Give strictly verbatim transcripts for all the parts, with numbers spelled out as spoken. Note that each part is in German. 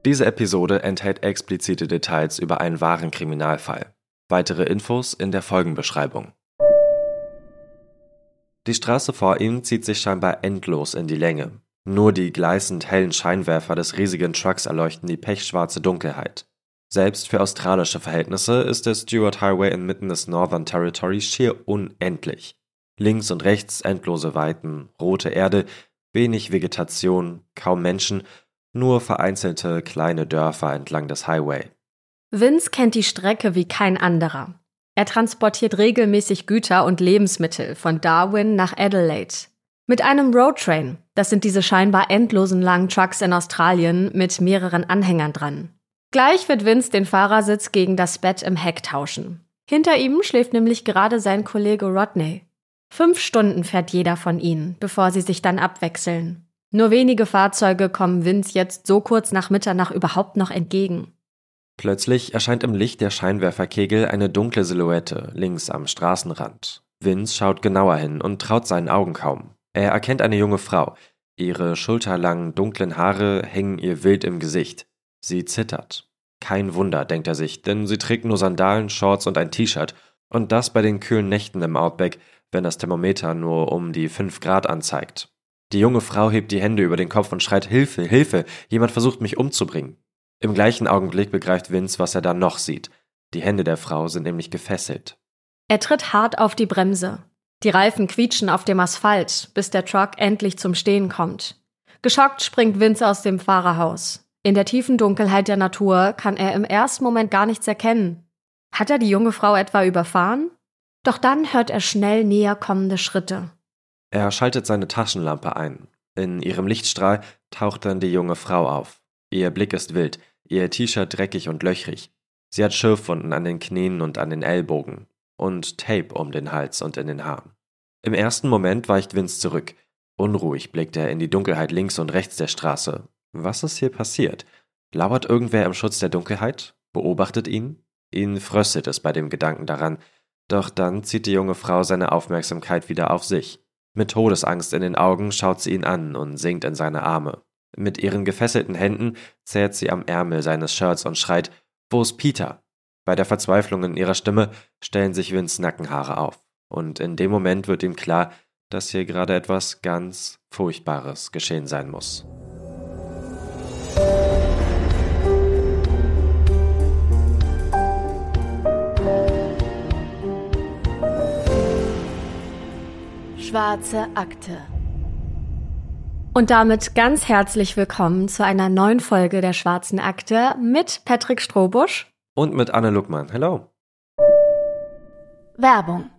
Diese Episode enthält explizite Details über einen wahren Kriminalfall. Weitere Infos in der Folgenbeschreibung. Die Straße vor ihm zieht sich scheinbar endlos in die Länge. Nur die gleißend hellen Scheinwerfer des riesigen Trucks erleuchten die pechschwarze Dunkelheit. Selbst für australische Verhältnisse ist der Stuart Highway inmitten des Northern Territory schier unendlich. Links und rechts endlose Weiten, rote Erde, wenig Vegetation, kaum Menschen, nur vereinzelte kleine Dörfer entlang des Highway. Vince kennt die Strecke wie kein anderer. Er transportiert regelmäßig Güter und Lebensmittel von Darwin nach Adelaide. Mit einem Roadtrain, das sind diese scheinbar endlosen langen Trucks in Australien mit mehreren Anhängern dran. Gleich wird Vince den Fahrersitz gegen das Bett im Heck tauschen. Hinter ihm schläft nämlich gerade sein Kollege Rodney. Fünf Stunden fährt jeder von ihnen, bevor sie sich dann abwechseln. Nur wenige Fahrzeuge kommen Vince jetzt so kurz nach Mitternacht überhaupt noch entgegen. Plötzlich erscheint im Licht der Scheinwerferkegel eine dunkle Silhouette links am Straßenrand. Vince schaut genauer hin und traut seinen Augen kaum. Er erkennt eine junge Frau. Ihre schulterlangen, dunklen Haare hängen ihr wild im Gesicht. Sie zittert. Kein Wunder, denkt er sich, denn sie trägt nur Sandalen, Shorts und ein T-Shirt. Und das bei den kühlen Nächten im Outback, wenn das Thermometer nur um die fünf Grad anzeigt. Die junge Frau hebt die Hände über den Kopf und schreit: Hilfe, Hilfe, jemand versucht mich umzubringen. Im gleichen Augenblick begreift Vince, was er da noch sieht. Die Hände der Frau sind nämlich gefesselt. Er tritt hart auf die Bremse. Die Reifen quietschen auf dem Asphalt, bis der Truck endlich zum Stehen kommt. Geschockt springt Vince aus dem Fahrerhaus. In der tiefen Dunkelheit der Natur kann er im ersten Moment gar nichts erkennen. Hat er die junge Frau etwa überfahren? Doch dann hört er schnell näher kommende Schritte. Er schaltet seine Taschenlampe ein. In ihrem Lichtstrahl taucht dann die junge Frau auf. Ihr Blick ist wild, ihr T-Shirt dreckig und löchrig. Sie hat Schürfwunden an den Knien und an den Ellbogen und Tape um den Hals und in den Haaren. Im ersten Moment weicht Vince zurück. Unruhig blickt er in die Dunkelheit links und rechts der Straße. Was ist hier passiert? Lauert irgendwer im Schutz der Dunkelheit? Beobachtet ihn? Ihn fröstet es bei dem Gedanken daran. Doch dann zieht die junge Frau seine Aufmerksamkeit wieder auf sich. Mit Todesangst in den Augen schaut sie ihn an und sinkt in seine Arme. Mit ihren gefesselten Händen zerrt sie am Ärmel seines Shirts und schreit: Wo ist Peter? Bei der Verzweiflung in ihrer Stimme stellen sich Vince Nackenhaare auf. Und in dem Moment wird ihm klar, dass hier gerade etwas ganz Furchtbares geschehen sein muss. Schwarze Akte. Und damit ganz herzlich willkommen zu einer neuen Folge der Schwarzen Akte mit Patrick Strohbusch und mit Anne Luckmann. Hello. Werbung.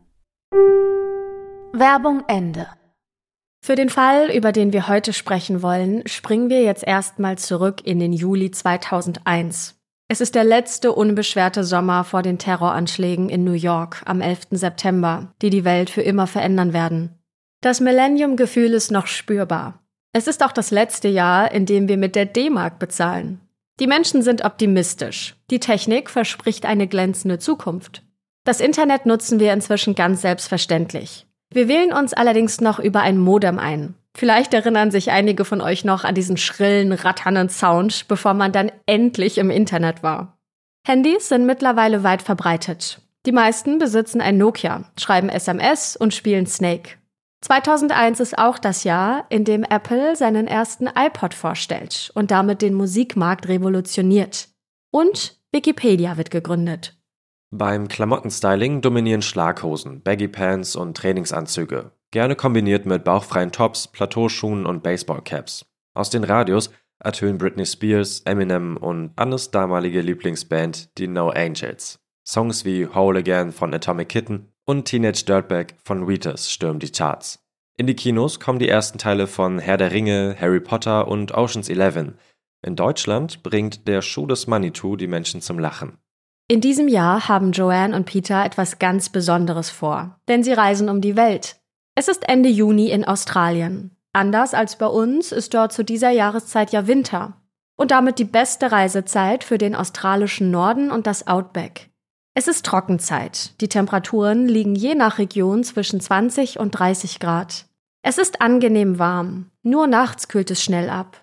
Werbung Ende. Für den Fall, über den wir heute sprechen wollen, springen wir jetzt erstmal zurück in den Juli zweitausendeins. Es ist der letzte unbeschwerte Sommer vor den Terroranschlägen in New York am elften September, die die Welt für immer verändern werden. Das Millennium-Gefühl ist noch spürbar. Es ist auch das letzte Jahr, in dem wir mit der D-Mark bezahlen. Die Menschen sind optimistisch. Die Technik verspricht eine glänzende Zukunft. Das Internet nutzen wir inzwischen ganz selbstverständlich. Wir wählen uns allerdings noch über ein Modem ein. Vielleicht erinnern sich einige von euch noch an diesen schrillen, ratternden Sound, bevor man dann endlich im Internet war. Handys sind mittlerweile weit verbreitet. Die meisten besitzen ein Nokia, schreiben S M S und spielen Snake. zweitausendeins ist auch das Jahr, in dem Apple seinen ersten iPod vorstellt und damit den Musikmarkt revolutioniert. Und Wikipedia wird gegründet. Beim Klamottenstyling dominieren Schlaghosen, Baggy-Pants und Trainingsanzüge, gerne kombiniert mit bauchfreien Tops, Plateauschuhen und Baseballcaps. Aus den Radios ertönen Britney Spears, Eminem und Annes damalige Lieblingsband, die No Angels. Songs wie Whole Again von Atomic Kitten und Teenage Dirtbag von Wheatus stürmen die Charts. In die Kinos kommen die ersten Teile von Herr der Ringe, Harry Potter und Ocean's Eleven. In Deutschland bringt Der Schuh des Manitou die Menschen zum Lachen. In diesem Jahr haben Joanne und Peter etwas ganz Besonderes vor, denn sie reisen um die Welt. Es ist Ende Juni in Australien. Anders als bei uns ist dort zu dieser Jahreszeit ja Winter. Und damit die beste Reisezeit für den australischen Norden und das Outback. Es ist Trockenzeit. Die Temperaturen liegen je nach Region zwischen zwanzig und dreißig Grad. Es ist angenehm warm. Nur nachts kühlt es schnell ab.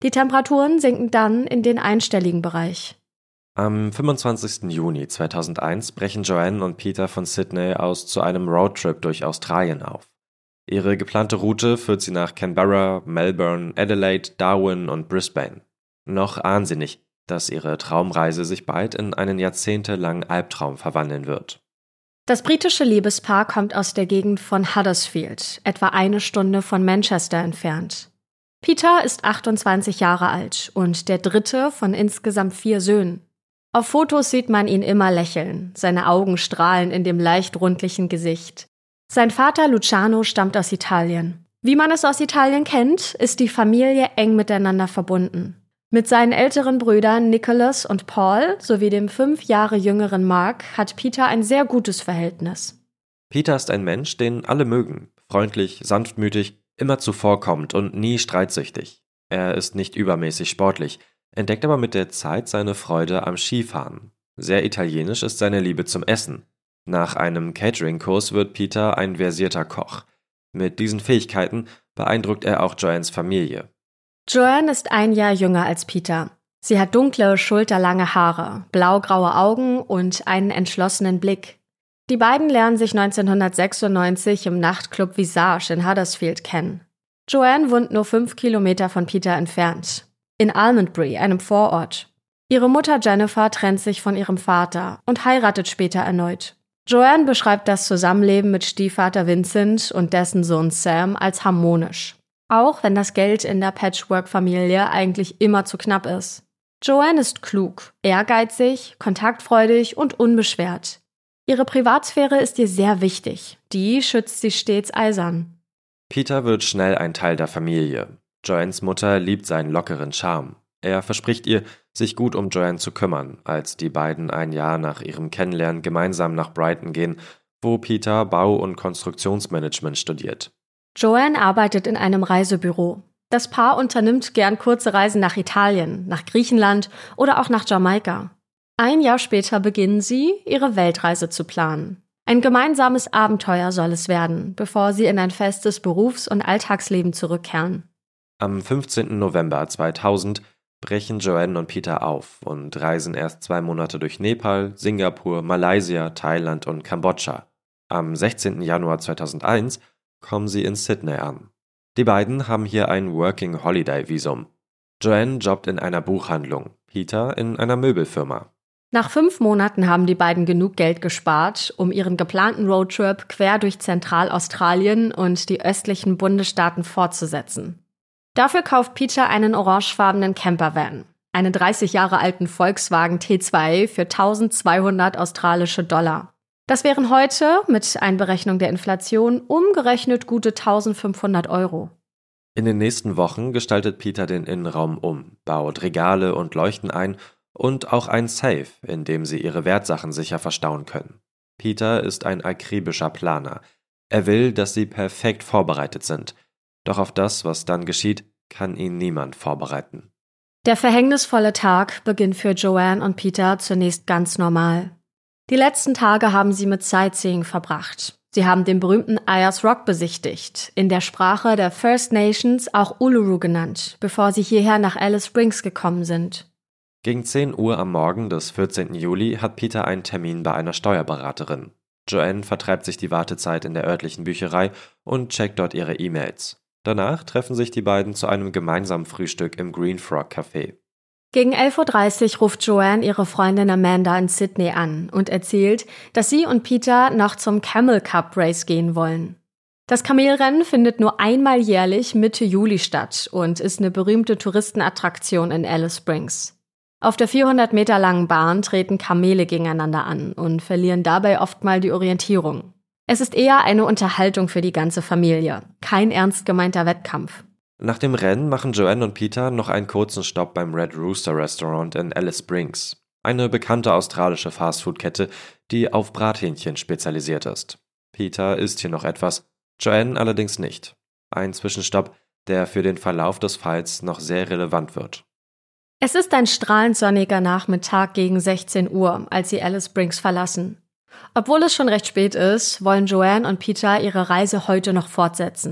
Die Temperaturen sinken dann in den einstelligen Bereich. Am fünfundzwanzigsten Juni zweitausendeins brechen Joanne und Peter von Sydney aus zu einem Roadtrip durch Australien auf. Ihre geplante Route führt sie nach Canberra, Melbourne, Adelaide, Darwin und Brisbane. Noch ahnen sie nicht, dass ihre Traumreise sich bald in einen jahrzehntelangen Albtraum verwandeln wird. Das britische Liebespaar kommt aus der Gegend von Huddersfield, etwa eine Stunde von Manchester entfernt. Peter ist achtundzwanzig Jahre alt und der dritte von insgesamt vier Söhnen. Auf Fotos sieht man ihn immer lächeln, seine Augen strahlen in dem leicht rundlichen Gesicht. Sein Vater Luciano stammt aus Italien. Wie man es aus Italien kennt, ist die Familie eng miteinander verbunden. Mit seinen älteren Brüdern Nicholas und Paul sowie dem fünf Jahre jüngeren Mark hat Peter ein sehr gutes Verhältnis. Peter ist ein Mensch, den alle mögen. Freundlich, sanftmütig, immer zuvorkommend und nie streitsüchtig. Er ist nicht übermäßig sportlich, entdeckt aber mit der Zeit seine Freude am Skifahren. Sehr italienisch ist seine Liebe zum Essen. Nach einem Catering-Kurs wird Peter ein versierter Koch. Mit diesen Fähigkeiten beeindruckt er auch Joannes Familie. Joanne ist ein Jahr jünger als Peter. Sie hat dunkle, schulterlange Haare, blaugraue Augen und einen entschlossenen Blick. Die beiden lernen sich neunzehnhundertsechsundneunzig im Nachtclub Visage in Huddersfield kennen. Joanne wohnt nur fünf Kilometer von Peter entfernt, in Almondbury, einem Vorort. Ihre Mutter Jennifer trennt sich von ihrem Vater und heiratet später erneut. Joanne beschreibt das Zusammenleben mit Stiefvater Vincent und dessen Sohn Sam als harmonisch. Auch wenn das Geld in der Patchwork-Familie eigentlich immer zu knapp ist. Joanne ist klug, ehrgeizig, kontaktfreudig und unbeschwert. Ihre Privatsphäre ist ihr sehr wichtig. Die schützt sie stets eisern. Peter wird schnell ein Teil der Familie. Joannes Mutter liebt seinen lockeren Charme. Er verspricht ihr, sich gut um Joanne zu kümmern, als die beiden ein Jahr nach ihrem Kennenlernen gemeinsam nach Brighton gehen, wo Peter Bau- und Konstruktionsmanagement studiert. Joanne arbeitet in einem Reisebüro. Das Paar unternimmt gern kurze Reisen nach Italien, nach Griechenland oder auch nach Jamaika. Ein Jahr später beginnen sie, ihre Weltreise zu planen. Ein gemeinsames Abenteuer soll es werden, bevor sie in ein festes Berufs- und Alltagsleben zurückkehren. Am fünfzehnten November zweitausend brechen Joanne und Peter auf und reisen erst zwei Monate durch Nepal, Singapur, Malaysia, Thailand und Kambodscha. Am sechzehnten Januar zweitausendeins kommen sie in Sydney an. Die beiden haben hier ein Working Holiday Visum. Joanne jobbt in einer Buchhandlung, Peter in einer Möbelfirma. Nach fünf Monaten haben die beiden genug Geld gespart, um ihren geplanten Roadtrip quer durch Zentralaustralien und die östlichen Bundesstaaten fortzusetzen. Dafür kauft Peter einen orangefarbenen Campervan, einen dreißig Jahre alten Volkswagen T zwei für eintausendzweihundert australische Dollar. Das wären heute, mit Einberechnung der Inflation, umgerechnet gute eintausendfünfhundert Euro. In den nächsten Wochen gestaltet Peter den Innenraum um, baut Regale und Leuchten ein und auch ein Safe, in dem sie ihre Wertsachen sicher verstauen können. Peter ist ein akribischer Planer. Er will, dass sie perfekt vorbereitet sind. Doch auf das, was dann geschieht, kann ihn niemand vorbereiten. Der verhängnisvolle Tag beginnt für Joanne und Peter zunächst ganz normal. Die letzten Tage haben sie mit Sightseeing verbracht. Sie haben den berühmten Ayers Rock besichtigt, in der Sprache der First Nations auch Uluru genannt, bevor sie hierher nach Alice Springs gekommen sind. Gegen zehn Uhr am Morgen des vierzehnten Juli hat Peter einen Termin bei einer Steuerberaterin. Joanne vertreibt sich die Wartezeit in der örtlichen Bücherei und checkt dort ihre E-Mails. Danach treffen sich die beiden zu einem gemeinsamen Frühstück im Green Frog Café. Gegen elf Uhr dreißig ruft Joanne ihre Freundin Amanda in Sydney an und erzählt, dass sie und Peter noch zum Camel Cup Race gehen wollen. Das Kamelrennen findet nur einmal jährlich Mitte Juli statt und ist eine berühmte Touristenattraktion in Alice Springs. Auf der vierhundert Meter langen Bahn treten Kamele gegeneinander an und verlieren dabei oft mal die Orientierung. Es ist eher eine Unterhaltung für die ganze Familie, kein ernst gemeinter Wettkampf. Nach dem Rennen machen Joanne und Peter noch einen kurzen Stopp beim Red Rooster Restaurant in Alice Springs, eine bekannte australische Fastfood-Kette, die auf Brathähnchen spezialisiert ist. Peter isst hier noch etwas, Joanne allerdings nicht. Ein Zwischenstopp, der für den Verlauf des Falls noch sehr relevant wird. Es ist ein strahlend sonniger Nachmittag gegen sechzehn Uhr, als sie Alice Springs verlassen. Obwohl es schon recht spät ist, wollen Joanne und Peter ihre Reise heute noch fortsetzen.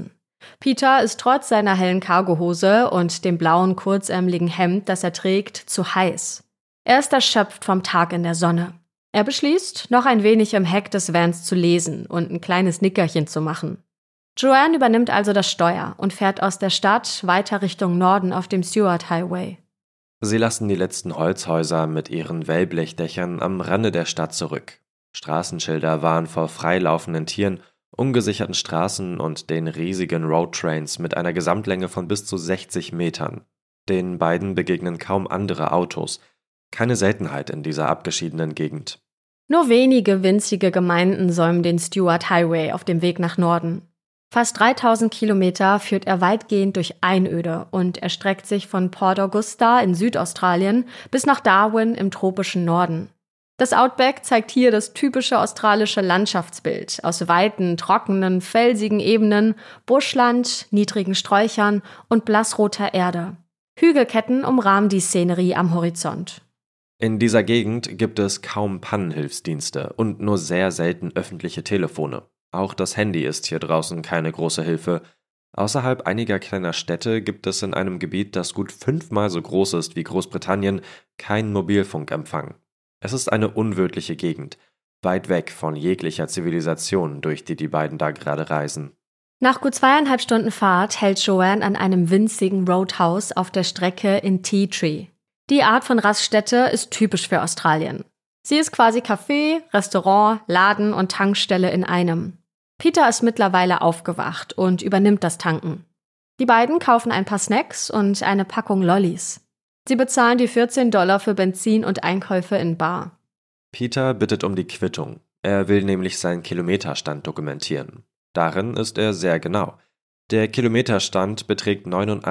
Peter ist trotz seiner hellen Cargohose und dem blauen, kurzärmeligen Hemd, das er trägt, zu heiß. Er ist erschöpft vom Tag in der Sonne. Er beschließt, noch ein wenig im Heck des Vans zu lesen und ein kleines Nickerchen zu machen. Joanne übernimmt also das Steuer und fährt aus der Stadt weiter Richtung Norden auf dem Stuart Highway. Sie lassen die letzten Holzhäuser mit ihren Wellblechdächern am Rande der Stadt zurück. Straßenschilder warnen vor freilaufenden Tieren, ungesicherten Straßen und den riesigen Roadtrains mit einer Gesamtlänge von bis zu sechzig Metern. Den beiden begegnen kaum andere Autos. Keine Seltenheit in dieser abgeschiedenen Gegend. Nur wenige winzige Gemeinden säumen den Stuart Highway auf dem Weg nach Norden. Fast dreitausend Kilometer führt er weitgehend durch Einöde und erstreckt sich von Port Augusta in Südaustralien bis nach Darwin im tropischen Norden. Das Outback zeigt hier das typische australische Landschaftsbild aus weiten, trockenen, felsigen Ebenen, Buschland, niedrigen Sträuchern und blassroter Erde. Hügelketten umrahmen die Szenerie am Horizont. In dieser Gegend gibt es kaum Pannenhilfsdienste und nur sehr selten öffentliche Telefone. Auch das Handy ist hier draußen keine große Hilfe. Außerhalb einiger kleiner Städte gibt es in einem Gebiet, das gut fünfmal so groß ist wie Großbritannien, keinen Mobilfunkempfang. Es ist eine unwirtliche Gegend, weit weg von jeglicher Zivilisation, durch die die beiden da gerade reisen. Nach gut zweieinhalb Stunden Fahrt hält Joanne an einem winzigen Roadhouse auf der Strecke in Tea Tree. Die Art von Raststätte ist typisch für Australien. Sie ist quasi Café, Restaurant, Laden und Tankstelle in einem. Peter ist mittlerweile aufgewacht und übernimmt das Tanken. Die beiden kaufen ein paar Snacks und eine Packung Lollis. Sie bezahlen die vierzehn Dollar für Benzin und Einkäufe in Bar. Peter bittet um die Quittung. Er will nämlich seinen Kilometerstand dokumentieren. Darin ist er sehr genau. Der Kilometerstand beträgt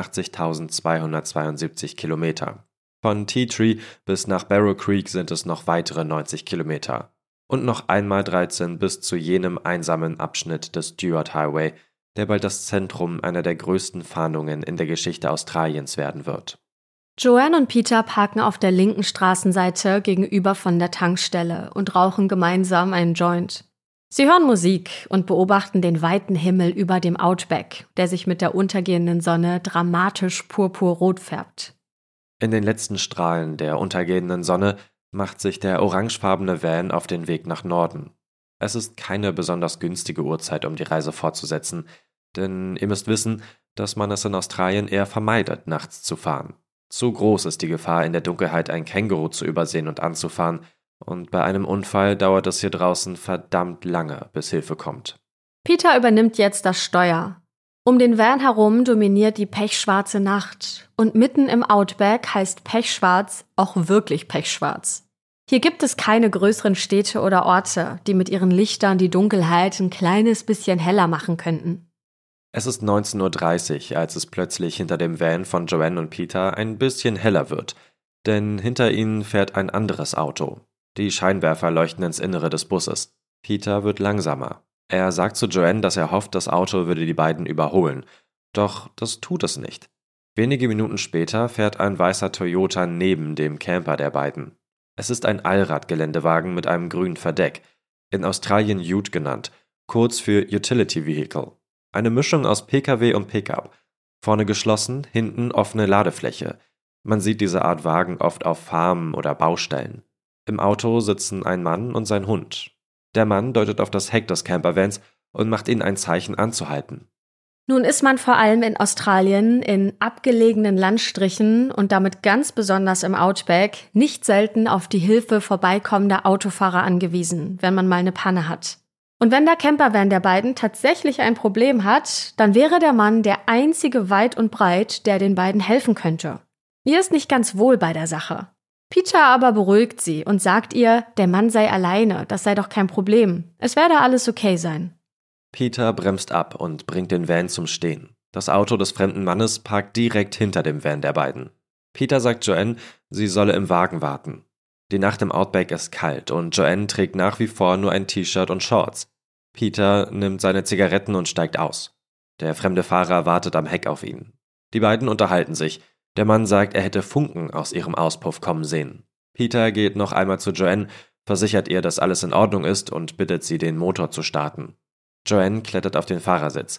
neunundachtzigtausendzweihundertzweiundsiebzig Kilometer. Von Tea Tree bis nach Barrow Creek sind es noch weitere neunzig Kilometer. Und noch einmal dreizehn bis zu jenem einsamen Abschnitt des Stuart Highway, der bald das Zentrum einer der größten Fahndungen in der Geschichte Australiens werden wird. Joanne und Peter parken auf der linken Straßenseite gegenüber von der Tankstelle und rauchen gemeinsam einen Joint. Sie hören Musik und beobachten den weiten Himmel über dem Outback, der sich mit der untergehenden Sonne dramatisch purpurrot färbt. In den letzten Strahlen der untergehenden Sonne macht sich der orangefarbene Van auf den Weg nach Norden. Es ist keine besonders günstige Uhrzeit, um die Reise fortzusetzen, denn ihr müsst wissen, dass man es in Australien eher vermeidet, nachts zu fahren. Zu groß ist die Gefahr, in der Dunkelheit ein Känguru zu übersehen und anzufahren, und bei einem Unfall dauert es hier draußen verdammt lange, bis Hilfe kommt. Peter übernimmt jetzt das Steuer. Um den Van herum dominiert die pechschwarze Nacht und mitten im Outback heißt pechschwarz auch wirklich pechschwarz. Hier gibt es keine größeren Städte oder Orte, die mit ihren Lichtern die Dunkelheit ein kleines bisschen heller machen könnten. Es ist neunzehn Uhr dreißig, als es plötzlich hinter dem Van von Joanne und Peter ein bisschen heller wird, denn hinter ihnen fährt ein anderes Auto. Die Scheinwerfer leuchten ins Innere des Busses. Peter wird langsamer. Er sagt zu Joanne, dass er hofft, das Auto würde die beiden überholen. Doch das tut es nicht. Wenige Minuten später fährt ein weißer Toyota neben dem Camper der beiden. Es ist ein Allradgeländewagen mit einem grünen Verdeck, in Australien Ute genannt, kurz für Utility Vehicle. Eine Mischung aus P K W und Pickup. Vorne geschlossen, hinten offene Ladefläche. Man sieht diese Art Wagen oft auf Farmen oder Baustellen. Im Auto sitzen ein Mann und sein Hund. Der Mann deutet auf das Heck des Campervans und macht ihnen ein Zeichen anzuhalten. Nun ist man vor allem in Australien, in abgelegenen Landstrichen und damit ganz besonders im Outback nicht selten auf die Hilfe vorbeikommender Autofahrer angewiesen, wenn man mal eine Panne hat. Und wenn der Campervan der beiden tatsächlich ein Problem hat, dann wäre der Mann der einzige weit und breit, der den beiden helfen könnte. Ihr ist nicht ganz wohl bei der Sache. Peter aber beruhigt sie und sagt ihr, der Mann sei alleine, das sei doch kein Problem. Es werde alles okay sein. Peter bremst ab und bringt den Van zum Stehen. Das Auto des fremden Mannes parkt direkt hinter dem Van der beiden. Peter sagt Joanne, sie solle im Wagen warten. Die Nacht im Outback ist kalt und Joanne trägt nach wie vor nur ein T-Shirt und Shorts. Peter nimmt seine Zigaretten und steigt aus. Der fremde Fahrer wartet am Heck auf ihn. Die beiden unterhalten sich. Der Mann sagt, er hätte Funken aus ihrem Auspuff kommen sehen. Peter geht noch einmal zu Joanne, versichert ihr, dass alles in Ordnung ist und bittet sie, den Motor zu starten. Joanne klettert auf den Fahrersitz.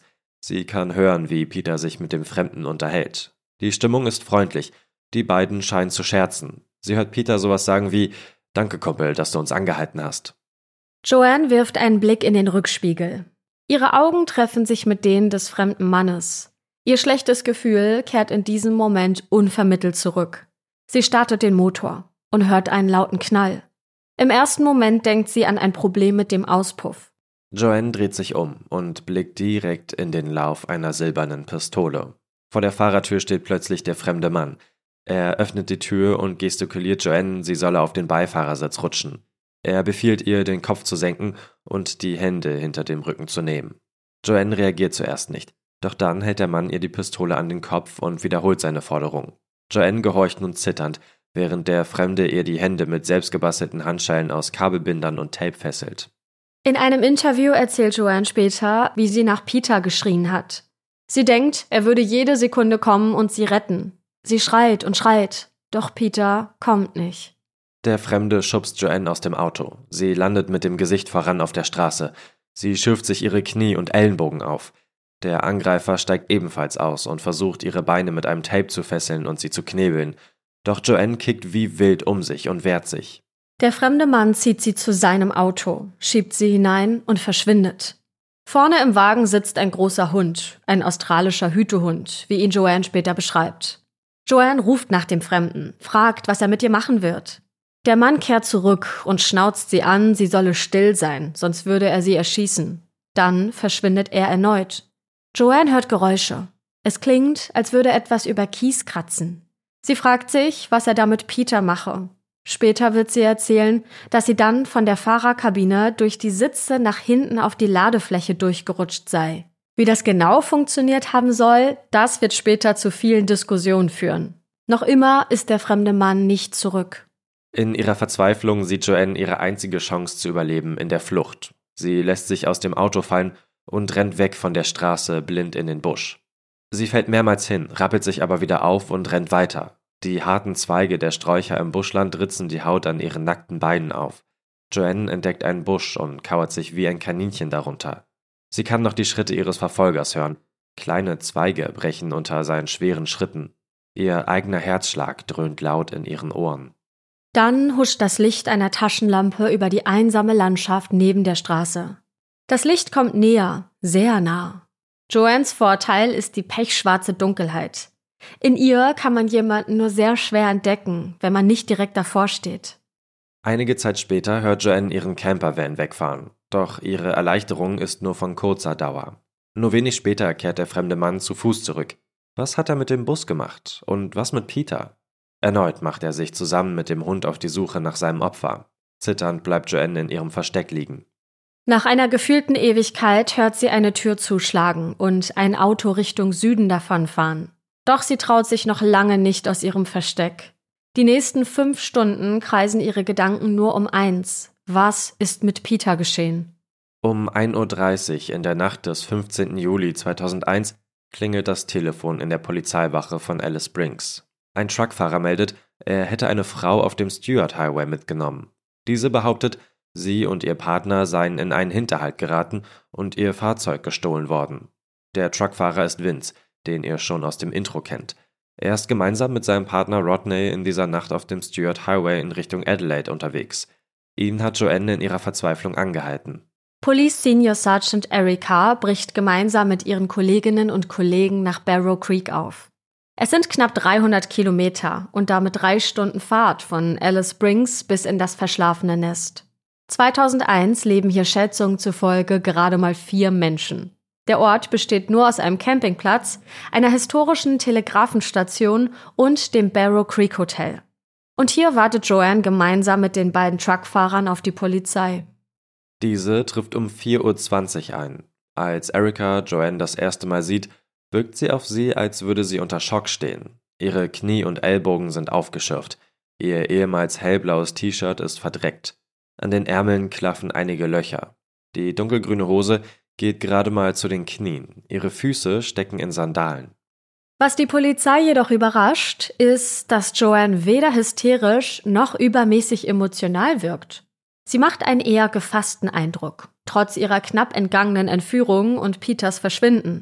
Sie kann hören, wie Peter sich mit dem Fremden unterhält. Die Stimmung ist freundlich. Die beiden scheinen zu scherzen. Sie hört Peter sowas sagen wie: »Danke, Kumpel, dass du uns angehalten hast.« Joanne wirft einen Blick in den Rückspiegel. Ihre Augen treffen sich mit denen des fremden Mannes. Ihr schlechtes Gefühl kehrt in diesem Moment unvermittelt zurück. Sie startet den Motor und hört einen lauten Knall. Im ersten Moment denkt sie an ein Problem mit dem Auspuff. Joanne dreht sich um und blickt direkt in den Lauf einer silbernen Pistole. Vor der Fahrertür steht plötzlich der fremde Mann. Er öffnet die Tür und gestikuliert Joanne, sie solle auf den Beifahrersitz rutschen. Er befiehlt ihr, den Kopf zu senken und die Hände hinter dem Rücken zu nehmen. Joanne reagiert zuerst nicht, doch dann hält der Mann ihr die Pistole an den Kopf und wiederholt seine Forderung. Joanne gehorcht nun zitternd, während der Fremde ihr die Hände mit selbstgebastelten Handschellen aus Kabelbindern und Tape fesselt. In einem Interview erzählt Joanne später, wie sie nach Peter geschrien hat. Sie denkt, er würde jede Sekunde kommen und sie retten. Sie schreit und schreit, doch Peter kommt nicht. Der Fremde schubst Joanne aus dem Auto. Sie landet mit dem Gesicht voran auf der Straße. Sie schürft sich ihre Knie und Ellenbogen auf. Der Angreifer steigt ebenfalls aus und versucht, ihre Beine mit einem Tape zu fesseln und sie zu knebeln. Doch Joanne kickt wie wild um sich und wehrt sich. Der fremde Mann zieht sie zu seinem Auto, schiebt sie hinein und verschwindet. Vorne im Wagen sitzt ein großer Hund, ein australischer Hütehund, wie ihn Joanne später beschreibt. Joanne ruft nach dem Fremden, fragt, was er mit ihr machen wird. Der Mann kehrt zurück und schnauzt sie an, sie solle still sein, sonst würde er sie erschießen. Dann verschwindet er erneut. Joanne hört Geräusche. Es klingt, als würde etwas über Kies kratzen. Sie fragt sich, was er da mit Peter mache. Später wird sie erzählen, dass sie dann von der Fahrerkabine durch die Sitze nach hinten auf die Ladefläche durchgerutscht sei. Wie das genau funktioniert haben soll, das wird später zu vielen Diskussionen führen. Noch immer ist der fremde Mann nicht zurück. In ihrer Verzweiflung sieht Joanne ihre einzige Chance zu überleben in der Flucht. Sie lässt sich aus dem Auto fallen und rennt weg von der Straße blind in den Busch. Sie fällt mehrmals hin, rappelt sich aber wieder auf und rennt weiter. Die harten Zweige der Sträucher im Buschland ritzen die Haut an ihren nackten Beinen auf. Joanne entdeckt einen Busch und kauert sich wie ein Kaninchen darunter. Sie kann noch die Schritte ihres Verfolgers hören. Kleine Zweige brechen unter seinen schweren Schritten. Ihr eigener Herzschlag dröhnt laut in ihren Ohren. Dann huscht das Licht einer Taschenlampe über die einsame Landschaft neben der Straße. Das Licht kommt näher, sehr nah. Joannes Vorteil ist die pechschwarze Dunkelheit. In ihr kann man jemanden nur sehr schwer entdecken, wenn man nicht direkt davor steht. Einige Zeit später hört Joanne ihren Campervan wegfahren. Doch ihre Erleichterung ist nur von kurzer Dauer. Nur wenig später kehrt der fremde Mann zu Fuß zurück. Was hat er mit dem Bus gemacht? Und was mit Peter? Erneut macht er sich zusammen mit dem Hund auf die Suche nach seinem Opfer. Zitternd bleibt Joanne in ihrem Versteck liegen. Nach einer gefühlten Ewigkeit hört sie eine Tür zuschlagen und ein Auto Richtung Süden davonfahren. Doch sie traut sich noch lange nicht aus ihrem Versteck. Die nächsten fünf Stunden kreisen ihre Gedanken nur um eins. Was ist mit Peter geschehen? Um ein Uhr dreißig in der Nacht des fünfzehnten Juli zweitausendeins klingelt das Telefon in der Polizeiwache von Alice Springs. Ein Truckfahrer meldet, er hätte eine Frau auf dem Stuart Highway mitgenommen. Diese behauptet, sie und ihr Partner seien in einen Hinterhalt geraten und ihr Fahrzeug gestohlen worden. Der Truckfahrer ist Vince, den ihr schon aus dem Intro kennt. Er ist gemeinsam mit seinem Partner Rodney in dieser Nacht auf dem Stuart Highway in Richtung Adelaide unterwegs. Ihn hat Joanne in ihrer Verzweiflung angehalten. Police Senior Sergeant Erica bricht gemeinsam mit ihren Kolleginnen und Kollegen nach Barrow Creek auf. Es sind knapp dreihundert Kilometer und damit drei Stunden Fahrt von Alice Springs bis in das verschlafene Nest. zweitausendeins leben hier Schätzungen zufolge gerade mal vier Menschen. Der Ort besteht nur aus einem Campingplatz, einer historischen Telegrafenstation und dem Barrow Creek Hotel. Und hier wartet Joanne gemeinsam mit den beiden Truckfahrern auf die Polizei. Diese trifft um vier Uhr zwanzig ein. Als Erica Joanne das erste Mal sieht, wirkt sie auf sie, als würde sie unter Schock stehen. Ihre Knie und Ellbogen sind aufgeschürft. Ihr ehemals hellblaues T-Shirt ist verdreckt. An den Ärmeln klaffen einige Löcher. Die dunkelgrüne Hose geht gerade mal zu den Knien. Ihre Füße stecken in Sandalen. Was die Polizei jedoch überrascht, ist, dass Joanne weder hysterisch noch übermäßig emotional wirkt. Sie macht einen eher gefassten Eindruck, trotz ihrer knapp entgangenen Entführung und Peters Verschwinden.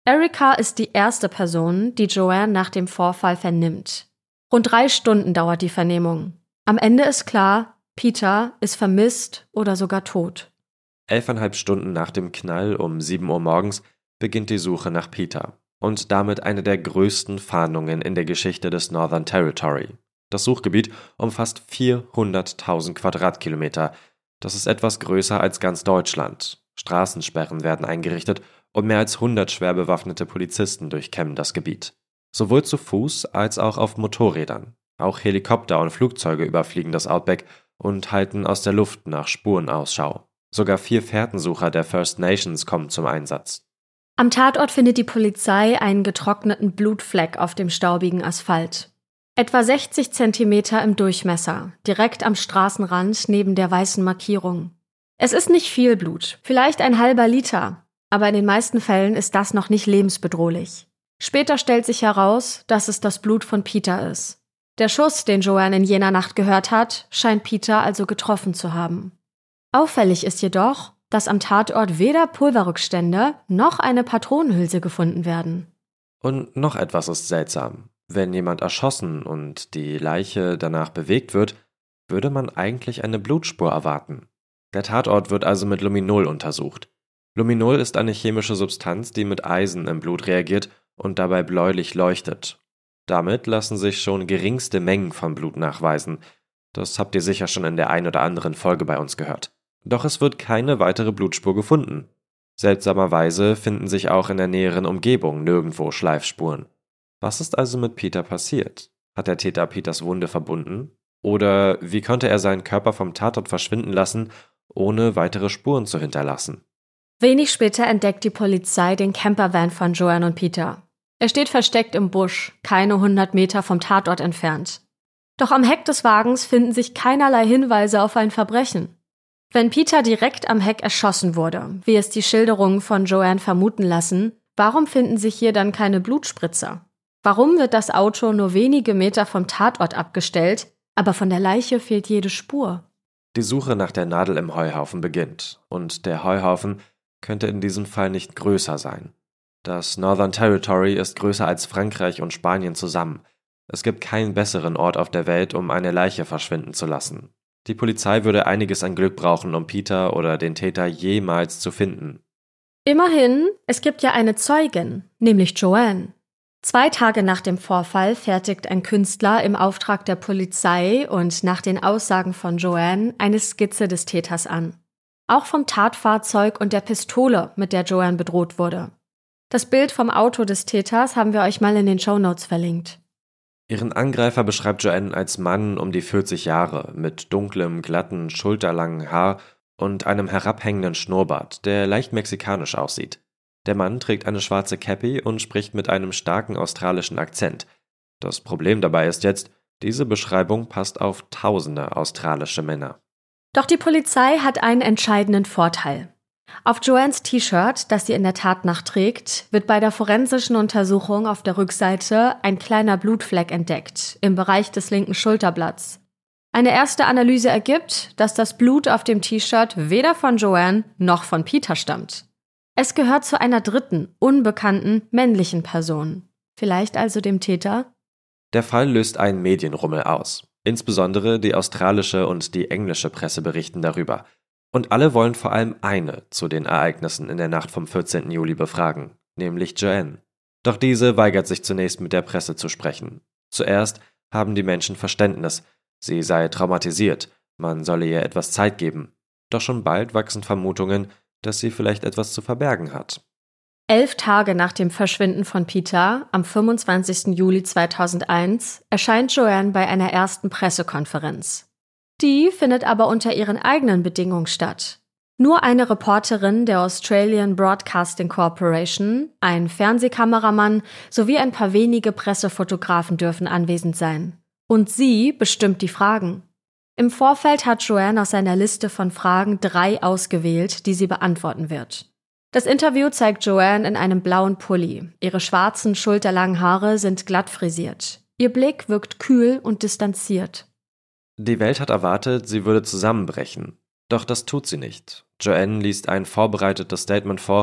Erica ist die erste Person, die Joanne nach dem Vorfall vernimmt. Rund drei Stunden dauert die Vernehmung. Am Ende ist klar, Peter ist vermisst oder sogar tot. Elfeinhalb Stunden nach dem Knall um sieben Uhr morgens beginnt die Suche nach Peter. Und damit eine der größten Fahndungen in der Geschichte des Northern Territory. Das Suchgebiet umfasst vierhunderttausend Quadratkilometer. Das ist etwas größer als ganz Deutschland. Straßensperren werden eingerichtet und mehr als hundert schwer bewaffnete Polizisten durchkämmen das Gebiet. Sowohl zu Fuß als auch auf Motorrädern. Auch Helikopter und Flugzeuge überfliegen das Outback und halten aus der Luft nach Spuren Ausschau. Sogar vier Fährtensucher der First Nations kommen zum Einsatz. Am Tatort findet die Polizei einen getrockneten Blutfleck auf dem staubigen Asphalt. Etwa sechzig Zentimeter im Durchmesser, direkt am Straßenrand neben der weißen Markierung. Es ist nicht viel Blut, vielleicht ein halber Liter, aber in den meisten Fällen ist das noch nicht lebensbedrohlich. Später stellt sich heraus, dass es das Blut von Peter ist. Der Schuss, den Joanne in jener Nacht gehört hat, scheint Peter also getroffen zu haben. Auffällig ist jedoch, dass am Tatort weder Pulverrückstände noch eine Patronenhülse gefunden werden. Und noch etwas ist seltsam. Wenn jemand erschossen und die Leiche danach bewegt wird, würde man eigentlich eine Blutspur erwarten. Der Tatort wird also mit Luminol untersucht. Luminol ist eine chemische Substanz, die mit Eisen im Blut reagiert und dabei bläulich leuchtet. Damit lassen sich schon geringste Mengen von Blut nachweisen. Das habt ihr sicher schon in der ein oder anderen Folge bei uns gehört. Doch es wird keine weitere Blutspur gefunden. Seltsamerweise finden sich auch in der näheren Umgebung nirgendwo Schleifspuren. Was ist also mit Peter passiert? Hat der Täter Peters Wunde verbunden? Oder wie konnte er seinen Körper vom Tatort verschwinden lassen, ohne weitere Spuren zu hinterlassen? Wenig später entdeckt die Polizei den Campervan von Joanne und Peter. Er steht versteckt im Busch, keine hundert Meter vom Tatort entfernt. Doch am Heck des Wagens finden sich keinerlei Hinweise auf ein Verbrechen. Wenn Peter direkt am Heck erschossen wurde, wie es die Schilderungen von Joanne vermuten lassen, warum finden sich hier dann keine Blutspritzer? Warum wird das Auto nur wenige Meter vom Tatort abgestellt, aber von der Leiche fehlt jede Spur? Die Suche nach der Nadel im Heuhaufen beginnt, und der Heuhaufen könnte in diesem Fall nicht größer sein. Das Northern Territory ist größer als Frankreich und Spanien zusammen. Es gibt keinen besseren Ort auf der Welt, um eine Leiche verschwinden zu lassen. Die Polizei würde einiges an Glück brauchen, um Peter oder den Täter jemals zu finden. Immerhin, es gibt ja eine Zeugin, nämlich Joanne. Zwei Tage nach dem Vorfall fertigt ein Künstler im Auftrag der Polizei und nach den Aussagen von Joanne eine Skizze des Täters an. Auch vom Tatfahrzeug und der Pistole, mit der Joanne bedroht wurde. Das Bild vom Auto des Täters haben wir euch mal in den Shownotes verlinkt. Ihren Angreifer beschreibt Joanne als Mann um die vierzig Jahre, mit dunklem, glatten, schulterlangen Haar und einem herabhängenden Schnurrbart, der leicht mexikanisch aussieht. Der Mann trägt eine schwarze Cappy und spricht mit einem starken australischen Akzent. Das Problem dabei ist jetzt, diese Beschreibung passt auf tausende australische Männer. Doch die Polizei hat einen entscheidenden Vorteil. Auf Joannes T-Shirt, das sie in der Tatnacht trägt, wird bei der forensischen Untersuchung auf der Rückseite ein kleiner Blutfleck entdeckt, im Bereich des linken Schulterblatts. Eine erste Analyse ergibt, dass das Blut auf dem T-Shirt weder von Joanne noch von Peter stammt. Es gehört zu einer dritten, unbekannten, männlichen Person. Vielleicht also dem Täter? Der Fall löst einen Medienrummel aus. Insbesondere die australische und die englische Presse berichten darüber. Und alle wollen vor allem eine zu den Ereignissen in der Nacht vom vierzehnten Juli befragen, nämlich Joanne. Doch diese weigert sich zunächst mit der Presse zu sprechen. Zuerst haben die Menschen Verständnis, sie sei traumatisiert, man solle ihr etwas Zeit geben. Doch schon bald wachsen Vermutungen, dass sie vielleicht etwas zu verbergen hat. Elf Tage nach dem Verschwinden von Peter, am fünfundzwanzigsten Juli zweitausendeins, erscheint Joanne bei einer ersten Pressekonferenz. Die findet aber unter ihren eigenen Bedingungen statt. Nur eine Reporterin der Australian Broadcasting Corporation, ein Fernsehkameramann sowie ein paar wenige Pressefotografen dürfen anwesend sein. Und sie bestimmt die Fragen. Im Vorfeld hat Joanne aus seiner Liste von Fragen drei ausgewählt, die sie beantworten wird. Das Interview zeigt Joanne in einem blauen Pulli. Ihre schwarzen, schulterlangen Haare sind glatt frisiert. Ihr Blick wirkt kühl und distanziert. Die Welt hat erwartet, sie würde zusammenbrechen. Doch das tut sie nicht. Joanne liest ein vorbereitetes Statement vor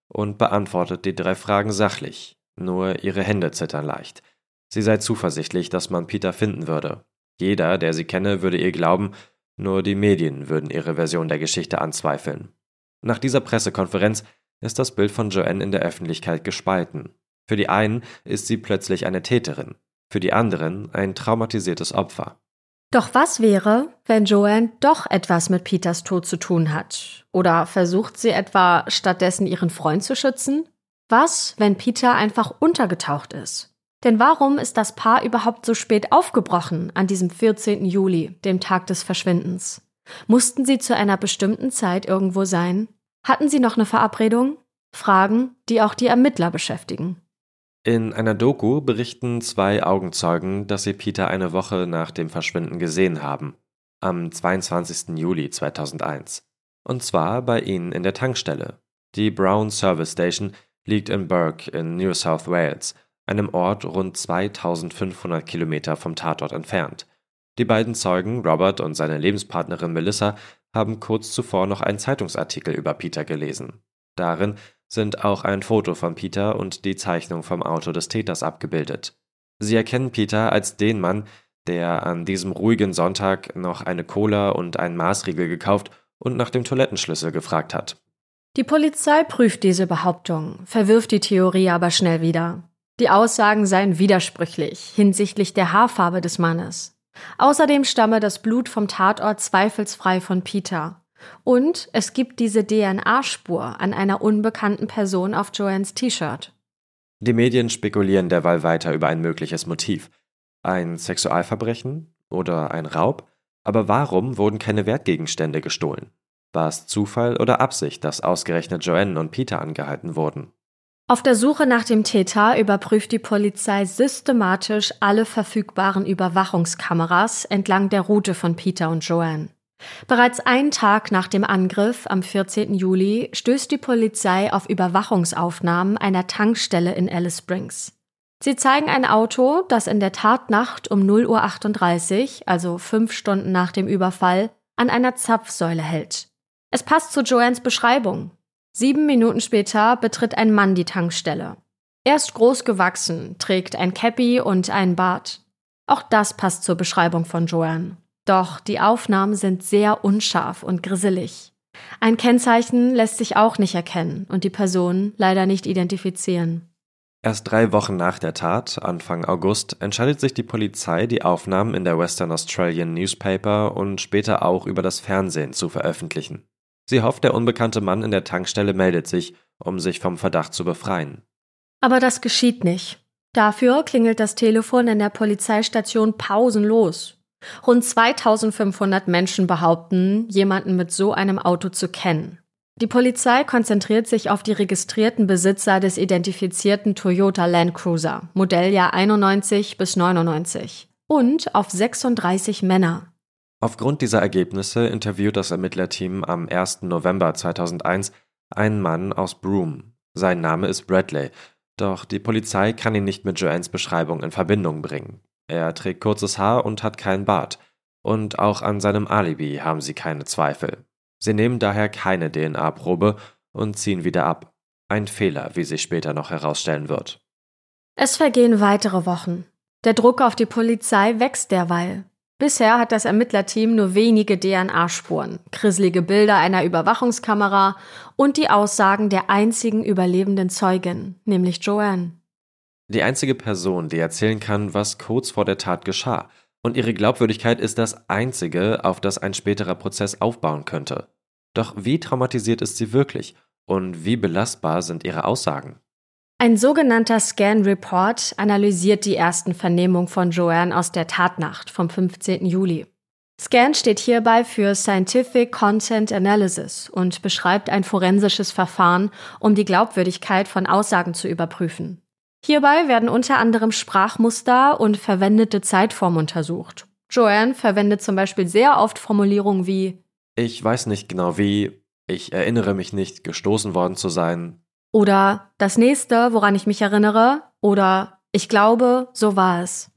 und beantwortet die drei Fragen sachlich. Nur ihre Hände zittern leicht. Sie sei zuversichtlich, dass man Peter finden würde. Jeder, der sie kenne, würde ihr glauben, nur die Medien würden ihre Version der Geschichte anzweifeln. Nach dieser Pressekonferenz ist das Bild von Joanne in der Öffentlichkeit gespalten. Für die einen ist sie plötzlich eine Täterin, für die anderen ein traumatisiertes Opfer. Doch was wäre, wenn Joanne doch etwas mit Peters Tod zu tun hat? Oder versucht sie etwa stattdessen ihren Freund zu schützen? Was, wenn Peter einfach untergetaucht ist? Denn warum ist das Paar überhaupt so spät aufgebrochen an diesem vierzehnten Juli, dem Tag des Verschwindens? Mussten sie zu einer bestimmten Zeit irgendwo sein? Hatten sie noch eine Verabredung? Fragen, die auch die Ermittler beschäftigen. In einer Doku berichten zwei Augenzeugen, dass sie Peter eine Woche nach dem Verschwinden gesehen haben, am zweiundzwanzigsten Juli zweitausendeins. Und zwar bei ihnen in der Tankstelle. Die Brown Service Station liegt in Burke in New South Wales, einem Ort rund zweitausendfünfhundert Kilometer vom Tatort entfernt. Die beiden Zeugen, Robert und seine Lebenspartnerin Melissa, haben kurz zuvor noch einen Zeitungsartikel über Peter gelesen. Darin sind auch ein Foto von Peter und die Zeichnung vom Auto des Täters abgebildet. Sie erkennen Peter als den Mann, der an diesem ruhigen Sonntag noch eine Cola und einen Maßriegel gekauft und nach dem Toilettenschlüssel gefragt hat. Die Polizei prüft diese Behauptung, verwirft die Theorie aber schnell wieder. Die Aussagen seien widersprüchlich hinsichtlich der Haarfarbe des Mannes. Außerdem stamme das Blut vom Tatort zweifelsfrei von Peter. Und es gibt diese D N A-Spur an einer unbekannten Person auf Joannes T-Shirt. Die Medien spekulieren derweil weiter über ein mögliches Motiv. Ein Sexualverbrechen oder ein Raub? Aber warum wurden keine Wertgegenstände gestohlen? War es Zufall oder Absicht, dass ausgerechnet Joanne und Peter angehalten wurden? Auf der Suche nach dem Täter überprüft die Polizei systematisch alle verfügbaren Überwachungskameras entlang der Route von Peter und Joanne. Bereits einen Tag nach dem Angriff am vierzehnten Juli stößt die Polizei auf Überwachungsaufnahmen einer Tankstelle in Alice Springs. Sie zeigen ein Auto, das in der Tatnacht um null Uhr achtunddreißig, also fünf Stunden nach dem Überfall, an einer Zapfsäule hält. Es passt zu Joannes Beschreibung. Sieben Minuten später betritt ein Mann die Tankstelle. Er ist groß gewachsen, trägt ein Käppi und einen Bart. Auch das passt zur Beschreibung von Joanne. Doch die Aufnahmen sind sehr unscharf und grisselig. Ein Kennzeichen lässt sich auch nicht erkennen und die Person leider nicht identifizieren. Erst drei Wochen nach der Tat, Anfang August, entscheidet sich die Polizei, die Aufnahmen in der Western Australian Newspaper und später auch über das Fernsehen zu veröffentlichen. Sie hofft, der unbekannte Mann in der Tankstelle meldet sich, um sich vom Verdacht zu befreien. Aber das geschieht nicht. Dafür klingelt das Telefon in der Polizeistation pausenlos. Rund zweitausendfünfhundert Menschen behaupten, jemanden mit so einem Auto zu kennen. Die Polizei konzentriert sich auf die registrierten Besitzer des identifizierten Toyota Land Cruiser, Modelljahr einundneunzig bis neunundneunzig, und auf sechsunddreißig Männer. Aufgrund dieser Ergebnisse interviewt das Ermittlerteam am ersten November zweitausendeins einen Mann aus Broome. Sein Name ist Bradley, doch die Polizei kann ihn nicht mit Joannes Beschreibung in Verbindung bringen. Er trägt kurzes Haar und hat keinen Bart. Und auch an seinem Alibi haben sie keine Zweifel. Sie nehmen daher keine D N A-Probe und ziehen wieder ab. Ein Fehler, wie sich später noch herausstellen wird. Es vergehen weitere Wochen. Der Druck auf die Polizei wächst derweil. Bisher hat das Ermittlerteam nur wenige D N A-Spuren, krisselige Bilder einer Überwachungskamera und die Aussagen der einzigen überlebenden Zeugin, nämlich Joanne. Die einzige Person, die erzählen kann, was kurz vor der Tat geschah. Und ihre Glaubwürdigkeit ist das Einzige, auf das ein späterer Prozess aufbauen könnte. Doch wie traumatisiert ist sie wirklich? Und wie belastbar sind ihre Aussagen? Ein sogenannter Scan Report analysiert die ersten Vernehmungen von Joanne aus der Tatnacht vom fünfzehnten Juli. Scan steht hierbei für Scientific Content Analysis und beschreibt ein forensisches Verfahren, um die Glaubwürdigkeit von Aussagen zu überprüfen. Hierbei werden unter anderem Sprachmuster und verwendete Zeitform untersucht. Joanne verwendet zum Beispiel sehr oft Formulierungen wie Ich weiß nicht genau wie, ich erinnere mich nicht, gestoßen worden zu sein. Oder das nächste, woran ich mich erinnere, oder ich glaube, so war es.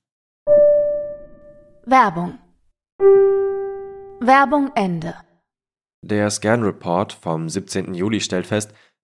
Werbung. Werbung Ende. Der Scan Report vom siebzehnten Juli stellt fest,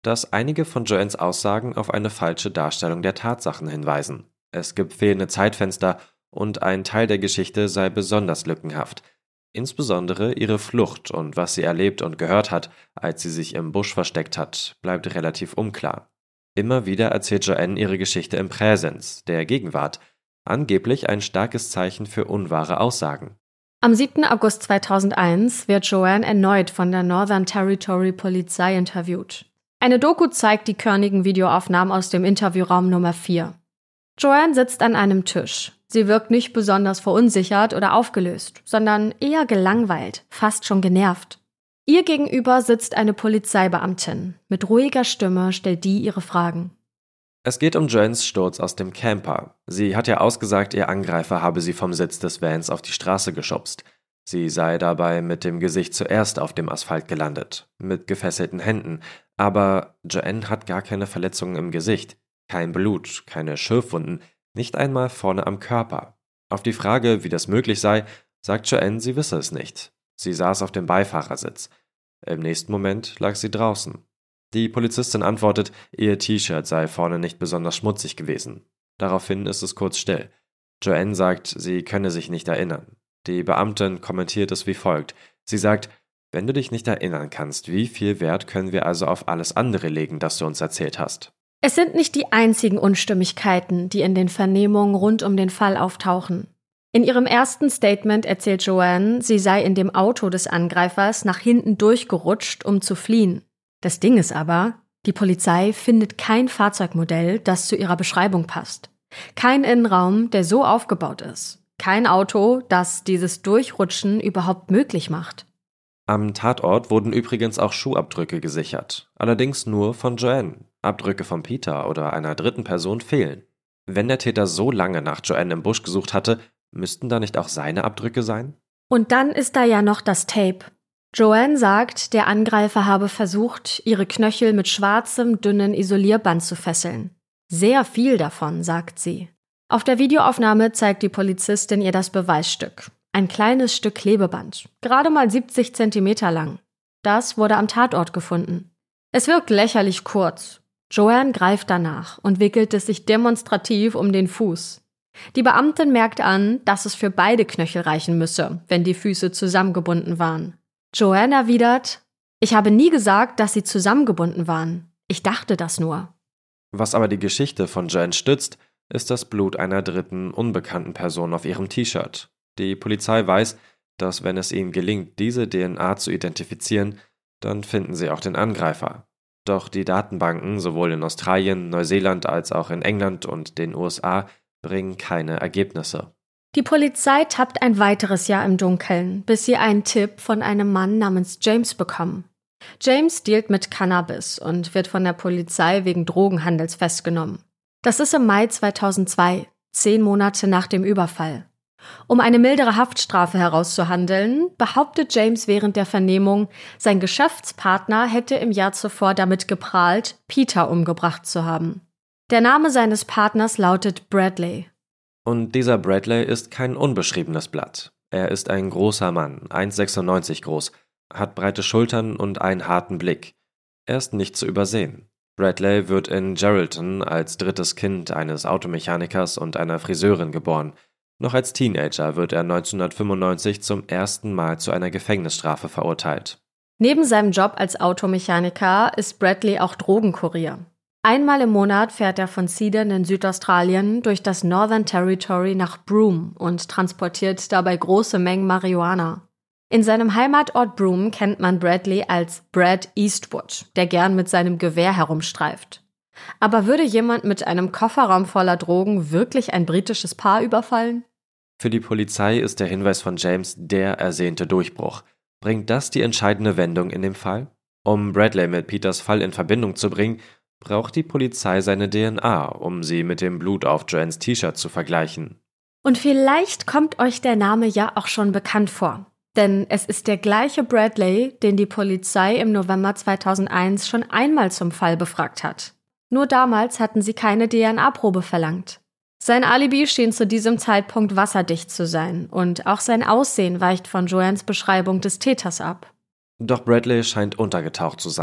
dass einige von Joannes Aussagen auf eine falsche Darstellung der Tatsachen hinweisen. Es gibt fehlende Zeitfenster und ein Teil der Geschichte sei besonders lückenhaft. Insbesondere ihre Flucht und was sie erlebt und gehört hat, als sie sich im Busch versteckt hat, bleibt relativ unklar. Immer wieder erzählt Joanne ihre Geschichte im Präsens, der Gegenwart, angeblich ein starkes Zeichen für unwahre Aussagen. Am siebten August zweitausendeins wird Joanne erneut von der Northern Territory Polizei interviewt. Eine Doku zeigt die körnigen Videoaufnahmen aus dem Interviewraum Nummer vier. Joanne sitzt an einem Tisch. Sie wirkt nicht besonders verunsichert oder aufgelöst, sondern eher gelangweilt, fast schon genervt. Ihr gegenüber sitzt eine Polizeibeamtin. Mit ruhiger Stimme stellt die ihre Fragen. Es geht um Joannes Sturz aus dem Camper. Sie hat ja ausgesagt, ihr Angreifer habe sie vom Sitz des Vans auf die Straße geschubst. Sie sei dabei mit dem Gesicht zuerst auf dem Asphalt gelandet, mit gefesselten Händen. Aber Joanne hat gar keine Verletzungen im Gesicht, kein Blut, keine Schürfwunden, nicht einmal vorne am Körper. Auf die Frage, wie das möglich sei, sagt Joanne, sie wisse es nicht. Sie saß auf dem Beifahrersitz. Im nächsten Moment lag sie draußen. Die Polizistin antwortet, ihr T-Shirt sei vorne nicht besonders schmutzig gewesen. Daraufhin ist es kurz still. Joanne sagt, sie könne sich nicht erinnern. Die Beamtin kommentiert es wie folgt. Sie sagt, wenn du dich nicht erinnern kannst, wie viel Wert können wir also auf alles andere legen, das du uns erzählt hast? Es sind nicht die einzigen Unstimmigkeiten, die in den Vernehmungen rund um den Fall auftauchen. In ihrem ersten Statement erzählt Joanne, sie sei in dem Auto des Angreifers nach hinten durchgerutscht, um zu fliehen. Das Ding ist aber, die Polizei findet kein Fahrzeugmodell, das zu ihrer Beschreibung passt. Kein Innenraum, der so aufgebaut ist. Kein Auto, das dieses Durchrutschen überhaupt möglich macht. Am Tatort wurden übrigens auch Schuhabdrücke gesichert. Allerdings nur von Joanne. Abdrücke von Peter oder einer dritten Person fehlen. Wenn der Täter so lange nach Joanne im Busch gesucht hatte, müssten da nicht auch seine Abdrücke sein? Und dann ist da ja noch das Tape. Joanne sagt, der Angreifer habe versucht, ihre Knöchel mit schwarzem, dünnen Isolierband zu fesseln. Sehr viel davon, sagt sie. Auf der Videoaufnahme zeigt die Polizistin ihr das Beweisstück. Ein kleines Stück Klebeband, gerade mal siebzig Zentimeter lang. Das wurde am Tatort gefunden. Es wirkt lächerlich kurz. Joanne greift danach und wickelt es sich demonstrativ um den Fuß. Die Beamtin merkt an, dass es für beide Knöchel reichen müsse, wenn die Füße zusammengebunden waren. Joanne erwidert, ich habe nie gesagt, dass sie zusammengebunden waren. Ich dachte das nur. Was aber die Geschichte von Joanne stützt, ist das Blut einer dritten, unbekannten Person auf ihrem T-Shirt. Die Polizei weiß, dass wenn es ihnen gelingt, diese D N A zu identifizieren, dann finden sie auch den Angreifer. Doch die Datenbanken, sowohl in Australien, Neuseeland als auch in England und den U S A, bringen keine Ergebnisse. Die Polizei tappt ein weiteres Jahr im Dunkeln, bis sie einen Tipp von einem Mann namens James bekommen. James dealt mit Cannabis und wird von der Polizei wegen Drogenhandels festgenommen. Das ist im Mai zweitausendzwei, zehn Monate nach dem Überfall. Um eine mildere Haftstrafe herauszuhandeln, behauptet James während der Vernehmung, sein Geschäftspartner hätte im Jahr zuvor damit geprahlt, Peter umgebracht zu haben. Der Name seines Partners lautet Bradley. Und dieser Bradley ist kein unbeschriebenes Blatt. Er ist ein großer Mann, eins Komma sechsundneunzig groß, hat breite Schultern und einen harten Blick. Er ist nicht zu übersehen. Bradley wird in Geraldton als drittes Kind eines Automechanikers und einer Friseurin geboren. Noch als Teenager wird er neunzehnhundertfünfundneunzig zum ersten Mal zu einer Gefängnisstrafe verurteilt. Neben seinem Job als Automechaniker ist Bradley auch Drogenkurier. Einmal im Monat fährt er von Ceylon in Südaustralien durch das Northern Territory nach Broome und transportiert dabei große Mengen Marihuana. In seinem Heimatort Broome kennt man Bradley als Brad Eastwood, der gern mit seinem Gewehr herumstreift. Aber würde jemand mit einem Kofferraum voller Drogen wirklich ein britisches Paar überfallen? Für die Polizei ist der Hinweis von James der ersehnte Durchbruch. Bringt das die entscheidende Wendung in dem Fall? Um Bradley mit Peters Fall in Verbindung zu bringen, braucht die Polizei seine D N A, um sie mit dem Blut auf Joannes T-Shirt zu vergleichen. Und vielleicht kommt euch der Name ja auch schon bekannt vor. Denn es ist der gleiche Bradley, den die Polizei im November zweitausendeins schon einmal zum Fall befragt hat. Nur damals hatten sie keine D N A-Probe verlangt. Sein Alibi schien zu diesem Zeitpunkt wasserdicht zu sein und auch sein Aussehen weicht von Joannes Beschreibung des Täters ab. Doch Bradley scheint untergetaucht zu sein.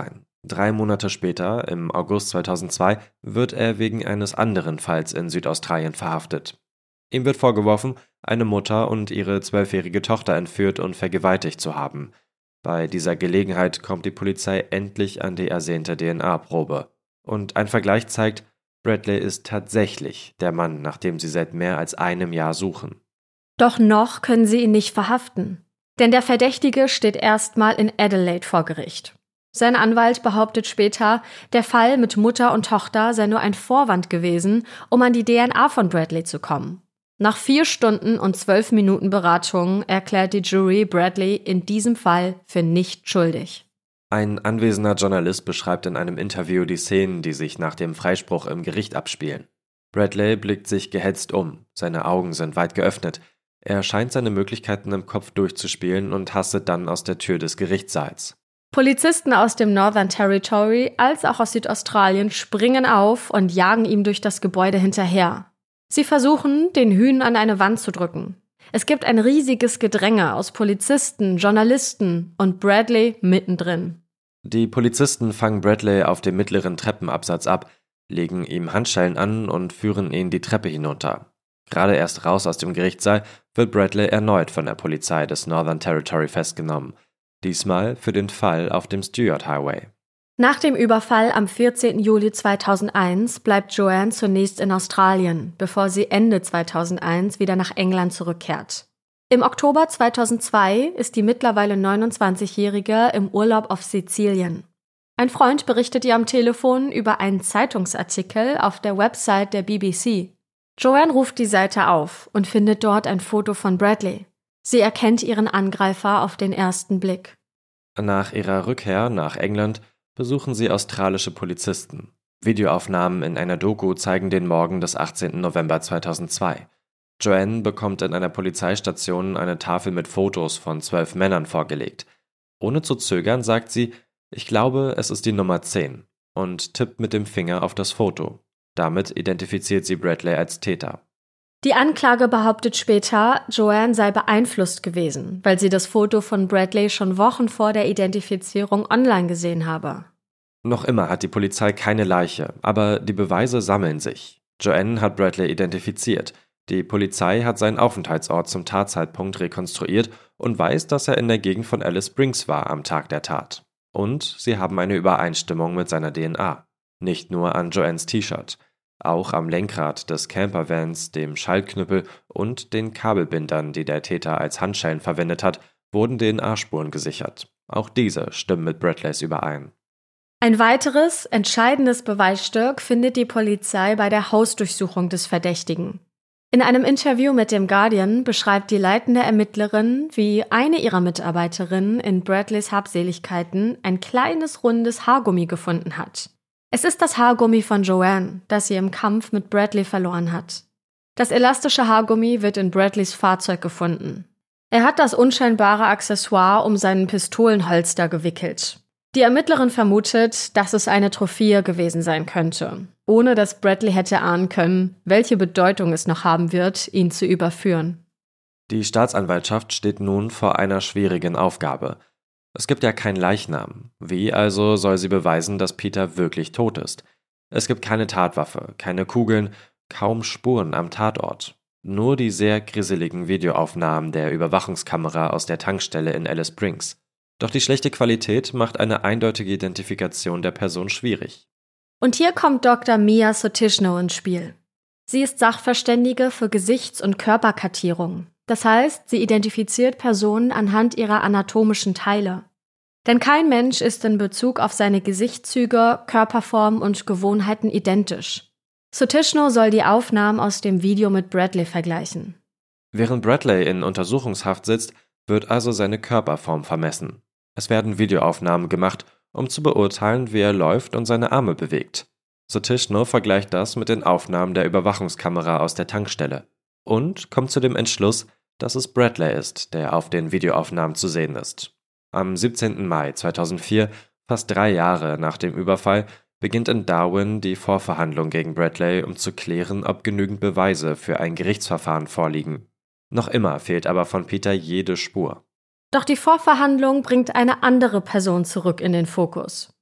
Drei Monate später, im August zweitausendzwei, wird er wegen eines anderen Falls in Südaustralien verhaftet. Ihm wird vorgeworfen, eine Mutter und ihre zwölfjährige Tochter entführt und vergewaltigt zu haben. Bei dieser Gelegenheit kommt die Polizei endlich an die ersehnte D N A-Probe. Und ein Vergleich zeigt, Bradley ist tatsächlich der Mann, nach dem sie seit mehr als einem Jahr suchen. Doch noch können sie ihn nicht verhaften. Denn der Verdächtige steht erstmal in Adelaide vor Gericht. Sein Anwalt behauptet später, der Fall mit Mutter und Tochter sei nur ein Vorwand gewesen, um an die D N A von Bradley zu kommen. Nach vier Stunden und zwölf Minuten Beratung erklärt die Jury Bradley in diesem Fall für nicht schuldig. Ein anwesender Journalist beschreibt in einem Interview die Szenen, die sich nach dem Freispruch im Gericht abspielen. Bradley blickt sich gehetzt um, seine Augen sind weit geöffnet. Er scheint seine Möglichkeiten im Kopf durchzuspielen und hastet dann aus der Tür des Gerichtssaals. Polizisten aus dem Northern Territory als auch aus Südaustralien springen auf und jagen ihm durch das Gebäude hinterher. Sie versuchen, den Hühn an eine Wand zu drücken. Es gibt ein riesiges Gedränge aus Polizisten, Journalisten und Bradley mittendrin. Die Polizisten fangen Bradley auf dem mittleren Treppenabsatz ab, legen ihm Handschellen an und führen ihn die Treppe hinunter. Gerade erst raus aus dem Gerichtssaal wird Bradley erneut von der Polizei des Northern Territory festgenommen. Diesmal für den Fall auf dem Stuart Highway. Nach dem Überfall am vierzehnten Juli zweitausendeins bleibt Joanne zunächst in Australien, bevor sie Ende zweitausendeins wieder nach England zurückkehrt. Im Oktober zweitausendzwei ist die mittlerweile neunundzwanzigjährige im Urlaub auf Sizilien. Ein Freund berichtet ihr am Telefon über einen Zeitungsartikel auf der Website der B B C. Joanne ruft die Seite auf und findet dort ein Foto von Bradley. Sie erkennt ihren Angreifer auf den ersten Blick. Nach ihrer Rückkehr nach England besuchen sie australische Polizisten. Videoaufnahmen in einer Doku zeigen den Morgen des achtzehnten November zweitausendzwei. Joanne bekommt in einer Polizeistation eine Tafel mit Fotos von zwölf Männern vorgelegt. Ohne zu zögern sagt sie, ich glaube, es ist die Nummer zehn, und tippt mit dem Finger auf das Foto. Damit identifiziert sie Bradley als Täter. Die Anklage behauptet später, Joanne sei beeinflusst gewesen, weil sie das Foto von Bradley schon Wochen vor der Identifizierung online gesehen habe. Noch immer hat die Polizei keine Leiche, aber die Beweise sammeln sich. Joanne hat Bradley identifiziert. Die Polizei hat seinen Aufenthaltsort zum Tatzeitpunkt rekonstruiert und weiß, dass er in der Gegend von Alice Springs war am Tag der Tat. Und sie haben eine Übereinstimmung mit seiner D N A. Nicht nur an Joannes T-Shirt. Auch am Lenkrad des Campervans, dem Schaltknüppel und den Kabelbindern, die der Täter als Handschellen verwendet hat, wurden D N A-Spuren gesichert. Auch diese stimmen mit Bradleys überein. Ein weiteres, entscheidendes Beweisstück findet die Polizei bei der Hausdurchsuchung des Verdächtigen. In einem Interview mit dem Guardian beschreibt die leitende Ermittlerin, wie eine ihrer Mitarbeiterinnen in Bradleys Habseligkeiten ein kleines, rundes Haargummi gefunden hat. Es ist das Haargummi von Joanne, das sie im Kampf mit Bradley verloren hat. Das elastische Haargummi wird in Bradleys Fahrzeug gefunden. Er hat das unscheinbare Accessoire um seinen Pistolenholster gewickelt. Die Ermittlerin vermutet, dass es eine Trophäe gewesen sein könnte, ohne dass Bradley hätte ahnen können, welche Bedeutung es noch haben wird, ihn zu überführen. Die Staatsanwaltschaft steht nun vor einer schwierigen Aufgabe. Es gibt ja keinen Leichnam. Wie also soll sie beweisen, dass Peter wirklich tot ist? Es gibt keine Tatwaffe, keine Kugeln, kaum Spuren am Tatort. Nur die sehr grisseligen Videoaufnahmen der Überwachungskamera aus der Tankstelle in Alice Springs. Doch die schlechte Qualität macht eine eindeutige Identifikation der Person schwierig. Und hier kommt Doktor Mia Sotishno ins Spiel. Sie ist Sachverständige für Gesichts- und Körperkartierung. Das heißt, sie identifiziert Personen anhand ihrer anatomischen Teile. Denn kein Mensch ist in Bezug auf seine Gesichtszüge, Körperform und Gewohnheiten identisch. Sotishno soll die Aufnahmen aus dem Video mit Bradley vergleichen. Während Bradley in Untersuchungshaft sitzt, wird also seine Körperform vermessen. Es werden Videoaufnahmen gemacht, um zu beurteilen, wie er läuft und seine Arme bewegt. Sotishno vergleicht das mit den Aufnahmen der Überwachungskamera aus der Tankstelle und kommt zu dem Entschluss, dass es Bradley ist, der auf den Videoaufnahmen zu sehen ist. Am siebzehnten Mai zweitausendvier, fast drei Jahre nach dem Überfall, beginnt in Darwin die Vorverhandlung gegen Bradley, um zu klären, ob genügend Beweise für ein Gerichtsverfahren vorliegen. Noch immer fehlt aber von Peter jede Spur. Doch die Vorverhandlung bringt eine andere Person zurück in den Fokus.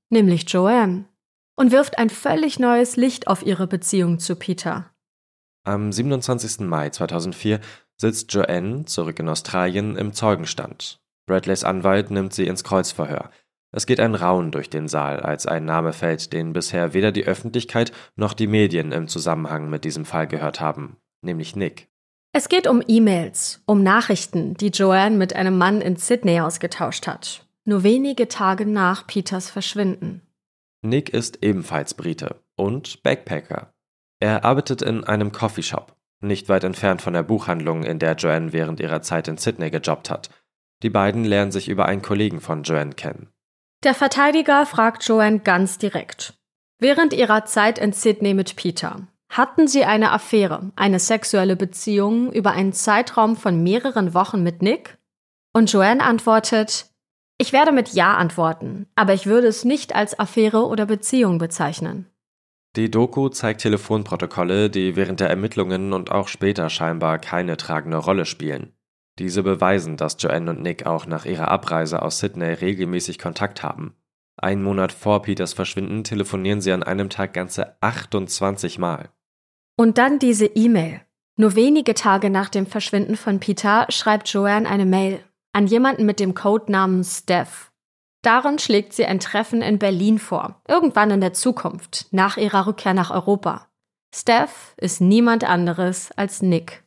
nämlich Joanne, und wirft ein völlig neues Licht auf ihre Beziehung zu Peter. Am siebenundzwanzigsten Mai zweitausendvier sitzt Joanne, zurück in Australien, im Zeugenstand. Bradleys Anwalt nimmt sie ins Kreuzverhör. Es geht ein Raunen durch den Saal, als ein Name fällt, den bisher weder die Öffentlichkeit noch die Medien im Zusammenhang mit diesem Fall gehört haben, nämlich Nick. Es geht um E-Mails, um Nachrichten, die Joanne mit einem Mann in Sydney ausgetauscht hat, nur wenige Tage nach Peters Verschwinden. Nick ist ebenfalls Brite und Backpacker. Er arbeitet in einem Coffeeshop, nicht weit entfernt von der Buchhandlung, in der Joanne während ihrer Zeit in Sydney gejobbt hat. Die beiden lernen sich über einen Kollegen von Joanne kennen. Der Verteidiger fragt Joanne ganz direkt. Während ihrer Zeit in Sydney mit Peter, hatten sie eine Affäre, eine sexuelle Beziehung über einen Zeitraum von mehreren Wochen mit Nick? Und Joanne antwortet, ich werde mit Ja antworten, aber ich würde es nicht als Affäre oder Beziehung bezeichnen. Die Doku zeigt Telefonprotokolle, die während der Ermittlungen und auch später scheinbar keine tragende Rolle spielen. Diese beweisen, dass Joanne und Nick auch nach ihrer Abreise aus Sydney regelmäßig Kontakt haben. Einen Monat vor Peters Verschwinden telefonieren sie an einem Tag ganze achtundzwanzig Mal. Und dann diese E-Mail. Nur wenige Tage nach dem Verschwinden von Peter schreibt Joanne eine Mail an jemanden mit dem Codenamen Steph. Darin schlägt sie ein Treffen in Berlin vor, irgendwann in der Zukunft, nach ihrer Rückkehr nach Europa. Steph ist niemand anderes als Nick.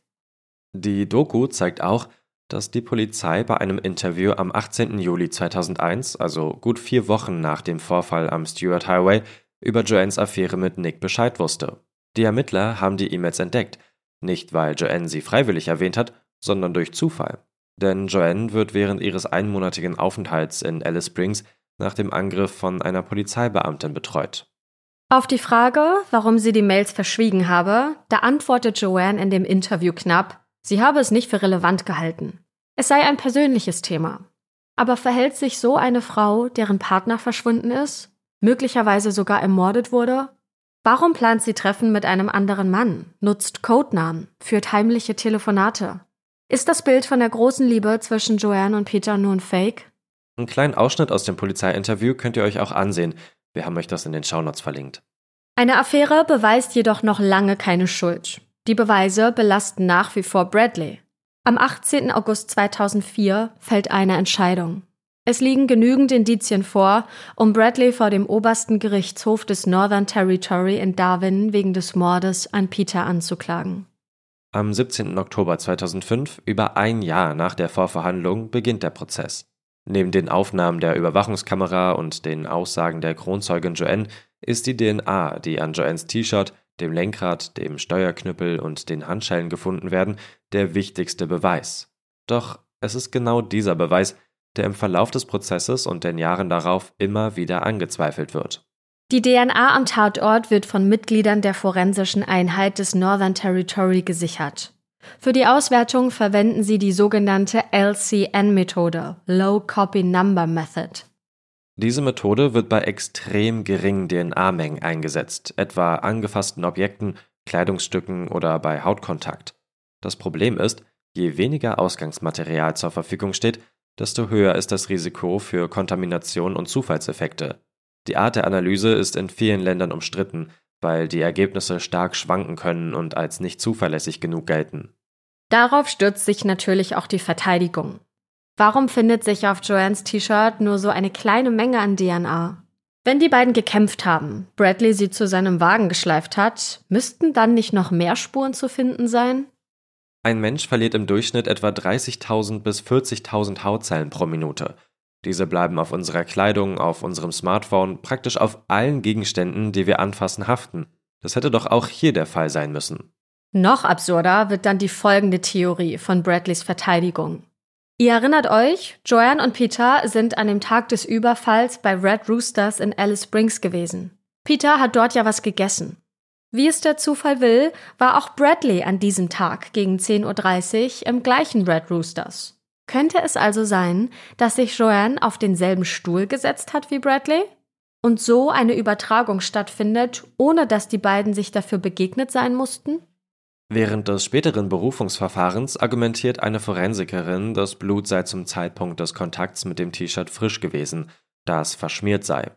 Die Doku zeigt auch, dass die Polizei bei einem Interview am achtzehnten Juli zweitausendeins, also gut vier Wochen nach dem Vorfall am Stuart Highway, über Joannes Affäre mit Nick Bescheid wusste. Die Ermittler haben die E-Mails entdeckt, nicht weil Joanne sie freiwillig erwähnt hat, sondern durch Zufall. Denn Joanne wird während ihres einmonatigen Aufenthalts in Alice Springs nach dem Angriff von einer Polizeibeamtin betreut. Auf die Frage, warum sie die Mails verschwiegen habe, da antwortet Joanne in dem Interview knapp, sie habe es nicht für relevant gehalten. Es sei ein persönliches Thema. Aber verhält sich so eine Frau, deren Partner verschwunden ist, möglicherweise sogar ermordet wurde? Warum plant sie Treffen mit einem anderen Mann, nutzt Codenamen, führt heimliche Telefonate? Ist das Bild von der großen Liebe zwischen Joanne und Peter nur ein Fake? Einen kleinen Ausschnitt aus dem Polizeiinterview könnt ihr euch auch ansehen. Wir haben euch das in den Shownotes verlinkt. Eine Affäre beweist jedoch noch lange keine Schuld. Die Beweise belasten nach wie vor Bradley. Am achtzehnten August zweitausendvier fällt eine Entscheidung. Es liegen genügend Indizien vor, um Bradley vor dem obersten Gerichtshof des Northern Territory in Darwin wegen des Mordes an Peter anzuklagen. Am siebzehnten Oktober zweitausendfünf, über ein Jahr nach der Vorverhandlung, beginnt der Prozess. Neben den Aufnahmen der Überwachungskamera und den Aussagen der Kronzeugin Joanne ist die D N A, die an Joannes T-Shirt, dem Lenkrad, dem Steuerknüppel und den Handschellen gefunden werden, der wichtigste Beweis. Doch es ist genau dieser Beweis, der im Verlauf des Prozesses und den Jahren darauf immer wieder angezweifelt wird. Die D N A am Tatort wird von Mitgliedern der forensischen Einheit des Northern Territory gesichert. Für die Auswertung verwenden sie die sogenannte L C N-Methode, Low Copy Number Method. Diese Methode wird bei extrem geringen D N A-Mengen eingesetzt, etwa angefassten Objekten, Kleidungsstücken oder bei Hautkontakt. Das Problem ist, je weniger Ausgangsmaterial zur Verfügung steht, desto höher ist das Risiko für Kontamination und Zufallseffekte. Die Art der Analyse ist in vielen Ländern umstritten, weil die Ergebnisse stark schwanken können und als nicht zuverlässig genug gelten. Darauf stürzt sich natürlich auch die Verteidigung. Warum findet sich auf Joannes T-Shirt nur so eine kleine Menge an D N A? Wenn die beiden gekämpft haben, Bradley sie zu seinem Wagen geschleift hat, müssten dann nicht noch mehr Spuren zu finden sein? Ein Mensch verliert im Durchschnitt etwa dreißigtausend bis vierzigtausend Hautzellen pro Minute. Diese bleiben auf unserer Kleidung, auf unserem Smartphone, praktisch auf allen Gegenständen, die wir anfassen, haften. Das hätte doch auch hier der Fall sein müssen. Noch absurder wird dann die folgende Theorie von Bradleys Verteidigung. Ihr erinnert euch, Joanne und Peter sind an dem Tag des Überfalls bei Red Roosters in Alice Springs gewesen. Peter hat dort ja was gegessen. Wie es der Zufall will, war auch Bradley an diesem Tag gegen zehn Uhr dreißig im gleichen Red Roosters. Könnte es also sein, dass sich Joanne auf denselben Stuhl gesetzt hat wie Bradley? Und so eine Übertragung stattfindet, ohne dass die beiden sich dafür begegnet sein mussten? Während des späteren Berufungsverfahrens argumentiert eine Forensikerin, das Blut sei zum Zeitpunkt des Kontakts mit dem T-Shirt frisch gewesen, da es verschmiert sei.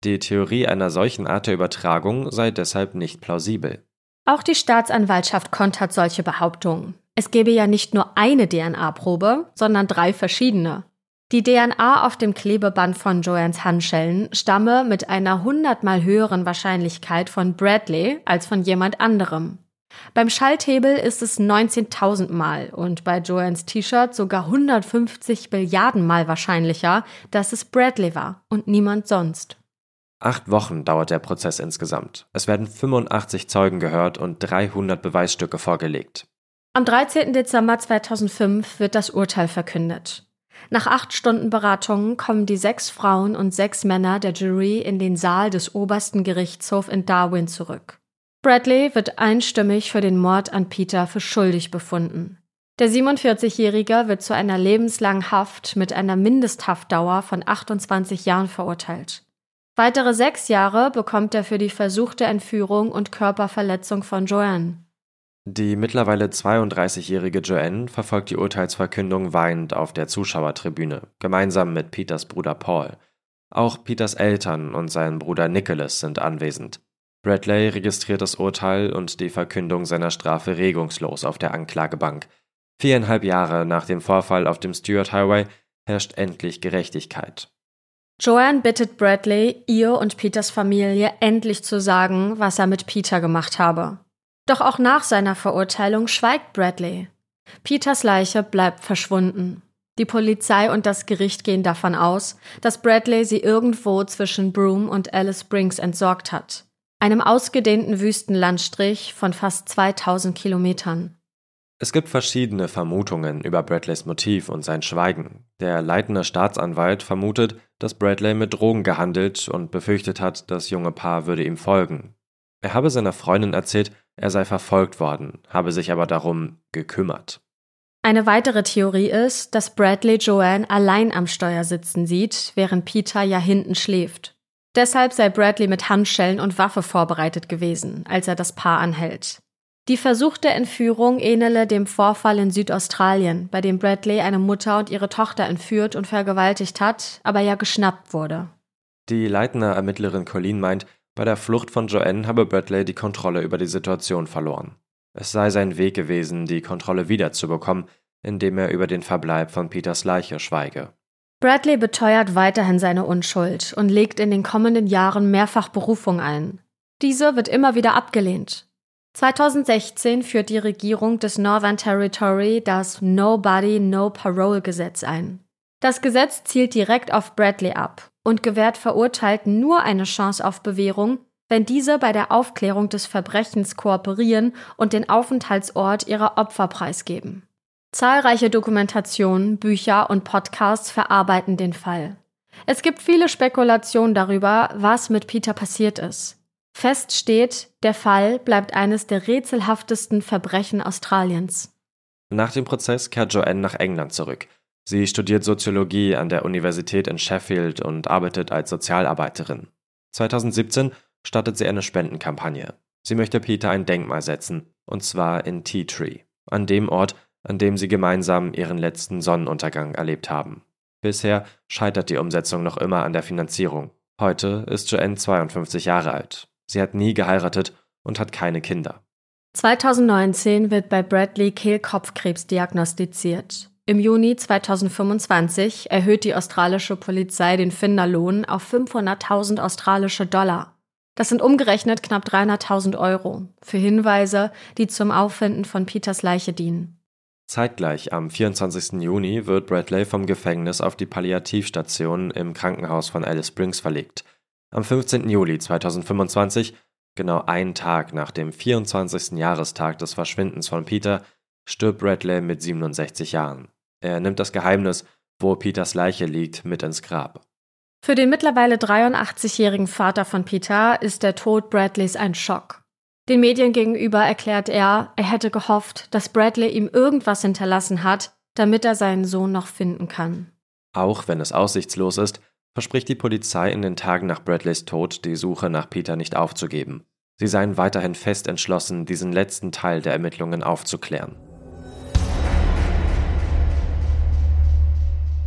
Die Theorie einer solchen Art der Übertragung sei deshalb nicht plausibel. Auch die Staatsanwaltschaft kontert solche Behauptungen. Es gäbe ja nicht nur eine D N A-Probe, sondern drei verschiedene. Die D N A auf dem Klebeband von Joannes Handschellen stamme mit einer hundertmal höheren Wahrscheinlichkeit von Bradley als von jemand anderem. Beim Schalthebel ist es neunzehntausend Mal und bei Joannes T-Shirt sogar hundertfünfzig Milliarden Mal wahrscheinlicher, dass es Bradley war und niemand sonst. Acht Wochen dauert der Prozess insgesamt. Es werden fünfundachtzig Zeugen gehört und dreihundert Beweisstücke vorgelegt. Am dreizehnten Dezember zweitausendfünf wird das Urteil verkündet. Nach acht Stunden Beratungen kommen die sechs Frauen und sechs Männer der Jury in den Saal des obersten Gerichtshofs in Darwin zurück. Bradley wird einstimmig für den Mord an Peter für schuldig befunden. Der siebenundvierzigjährige wird zu einer lebenslangen Haft mit einer Mindesthaftdauer von achtundzwanzig Jahren verurteilt. Weitere sechs Jahre bekommt er für die versuchte Entführung und Körperverletzung von Joanne. Die mittlerweile zweiunddreißigjährige Joanne verfolgt die Urteilsverkündung weinend auf der Zuschauertribüne, gemeinsam mit Peters Bruder Paul. Auch Peters Eltern und sein Bruder Nicholas sind anwesend. Bradley registriert das Urteil und die Verkündung seiner Strafe regungslos auf der Anklagebank. Viereinhalb Jahre nach dem Vorfall auf dem Stuart Highway herrscht endlich Gerechtigkeit. Joanne bittet Bradley, ihr und Peters Familie endlich zu sagen, was er mit Peter gemacht habe. Doch auch nach seiner Verurteilung schweigt Bradley. Peters Leiche bleibt verschwunden. Die Polizei und das Gericht gehen davon aus, dass Bradley sie irgendwo zwischen Broome und Alice Springs entsorgt hat, einem ausgedehnten Wüstenlandstrich von fast zweitausend Kilometern. Es gibt verschiedene Vermutungen über Bradleys Motiv und sein Schweigen. Der leitende Staatsanwalt vermutet, dass Bradley mit Drogen gehandelt und befürchtet hat, das junge Paar würde ihm folgen. Er habe seiner Freundin erzählt, er sei verfolgt worden, habe sich aber darum gekümmert. Eine weitere Theorie ist, dass Bradley Joanne allein am Steuer sitzen sieht, während Peter ja hinten schläft. Deshalb sei Bradley mit Handschellen und Waffe vorbereitet gewesen, als er das Paar anhält. Die versuchte Entführung ähnele dem Vorfall in Südaustralien, bei dem Bradley eine Mutter und ihre Tochter entführt und vergewaltigt hat, aber ja geschnappt wurde. Die Leitner Ermittlerin Colleen meint, bei der Flucht von Joanne habe Bradley die Kontrolle über die Situation verloren. Es sei sein Weg gewesen, die Kontrolle wiederzubekommen, indem er über den Verbleib von Peters Leiche schweige. Bradley beteuert weiterhin seine Unschuld und legt in den kommenden Jahren mehrfach Berufung ein. Diese wird immer wieder abgelehnt. zweitausendsechzehn führt die Regierung des Northern Territory das No-Body, No-Parole-Gesetz ein. Das Gesetz zielt direkt auf Bradley ab und gewährt Verurteilten nur eine Chance auf Bewährung, wenn diese bei der Aufklärung des Verbrechens kooperieren und den Aufenthaltsort ihrer Opfer preisgeben. Zahlreiche Dokumentationen, Bücher und Podcasts verarbeiten den Fall. Es gibt viele Spekulationen darüber, was mit Peter passiert ist. Fest steht, der Fall bleibt eines der rätselhaftesten Verbrechen Australiens. Nach dem Prozess kehrt Joanne nach England zurück. Sie studiert Soziologie an der Universität in Sheffield und arbeitet als Sozialarbeiterin. zweitausendsiebzehn startet sie eine Spendenkampagne. Sie möchte Peter ein Denkmal setzen, und zwar in Tea Tree, an dem Ort, an dem sie gemeinsam ihren letzten Sonnenuntergang erlebt haben. Bisher scheitert die Umsetzung noch immer an der Finanzierung. Heute ist Joanne zweiundfünfzig Jahre alt. Sie hat nie geheiratet und hat keine Kinder. zweitausendneunzehn wird bei Bradley Kehlkopfkrebs diagnostiziert. Im Juni zweitausendfünfundzwanzig erhöht die australische Polizei den Finderlohn auf fünfhunderttausend australische Dollar. Das sind umgerechnet knapp dreihunderttausend Euro für Hinweise, die zum Auffinden von Peters Leiche dienen. Zeitgleich am vierundzwanzigsten Juni wird Bradley vom Gefängnis auf die Palliativstation im Krankenhaus von Alice Springs verlegt. Am fünfzehnten Juli zweitausendfünfundzwanzig, genau einen Tag nach dem vierundzwanzigsten Jahrestag des Verschwindens von Peter, stirbt Bradley mit siebenundsechzig Jahren. Er nimmt das Geheimnis, wo Peters Leiche liegt, mit ins Grab. Für den mittlerweile dreiundachtzigjährigen Vater von Peter ist der Tod Bradleys ein Schock. Den Medien gegenüber erklärt er, er hätte gehofft, dass Bradley ihm irgendwas hinterlassen hat, damit er seinen Sohn noch finden kann. Auch wenn es aussichtslos ist, verspricht die Polizei in den Tagen nach Bradleys Tod, die Suche nach Peter nicht aufzugeben. Sie seien weiterhin fest entschlossen, diesen letzten Teil der Ermittlungen aufzuklären.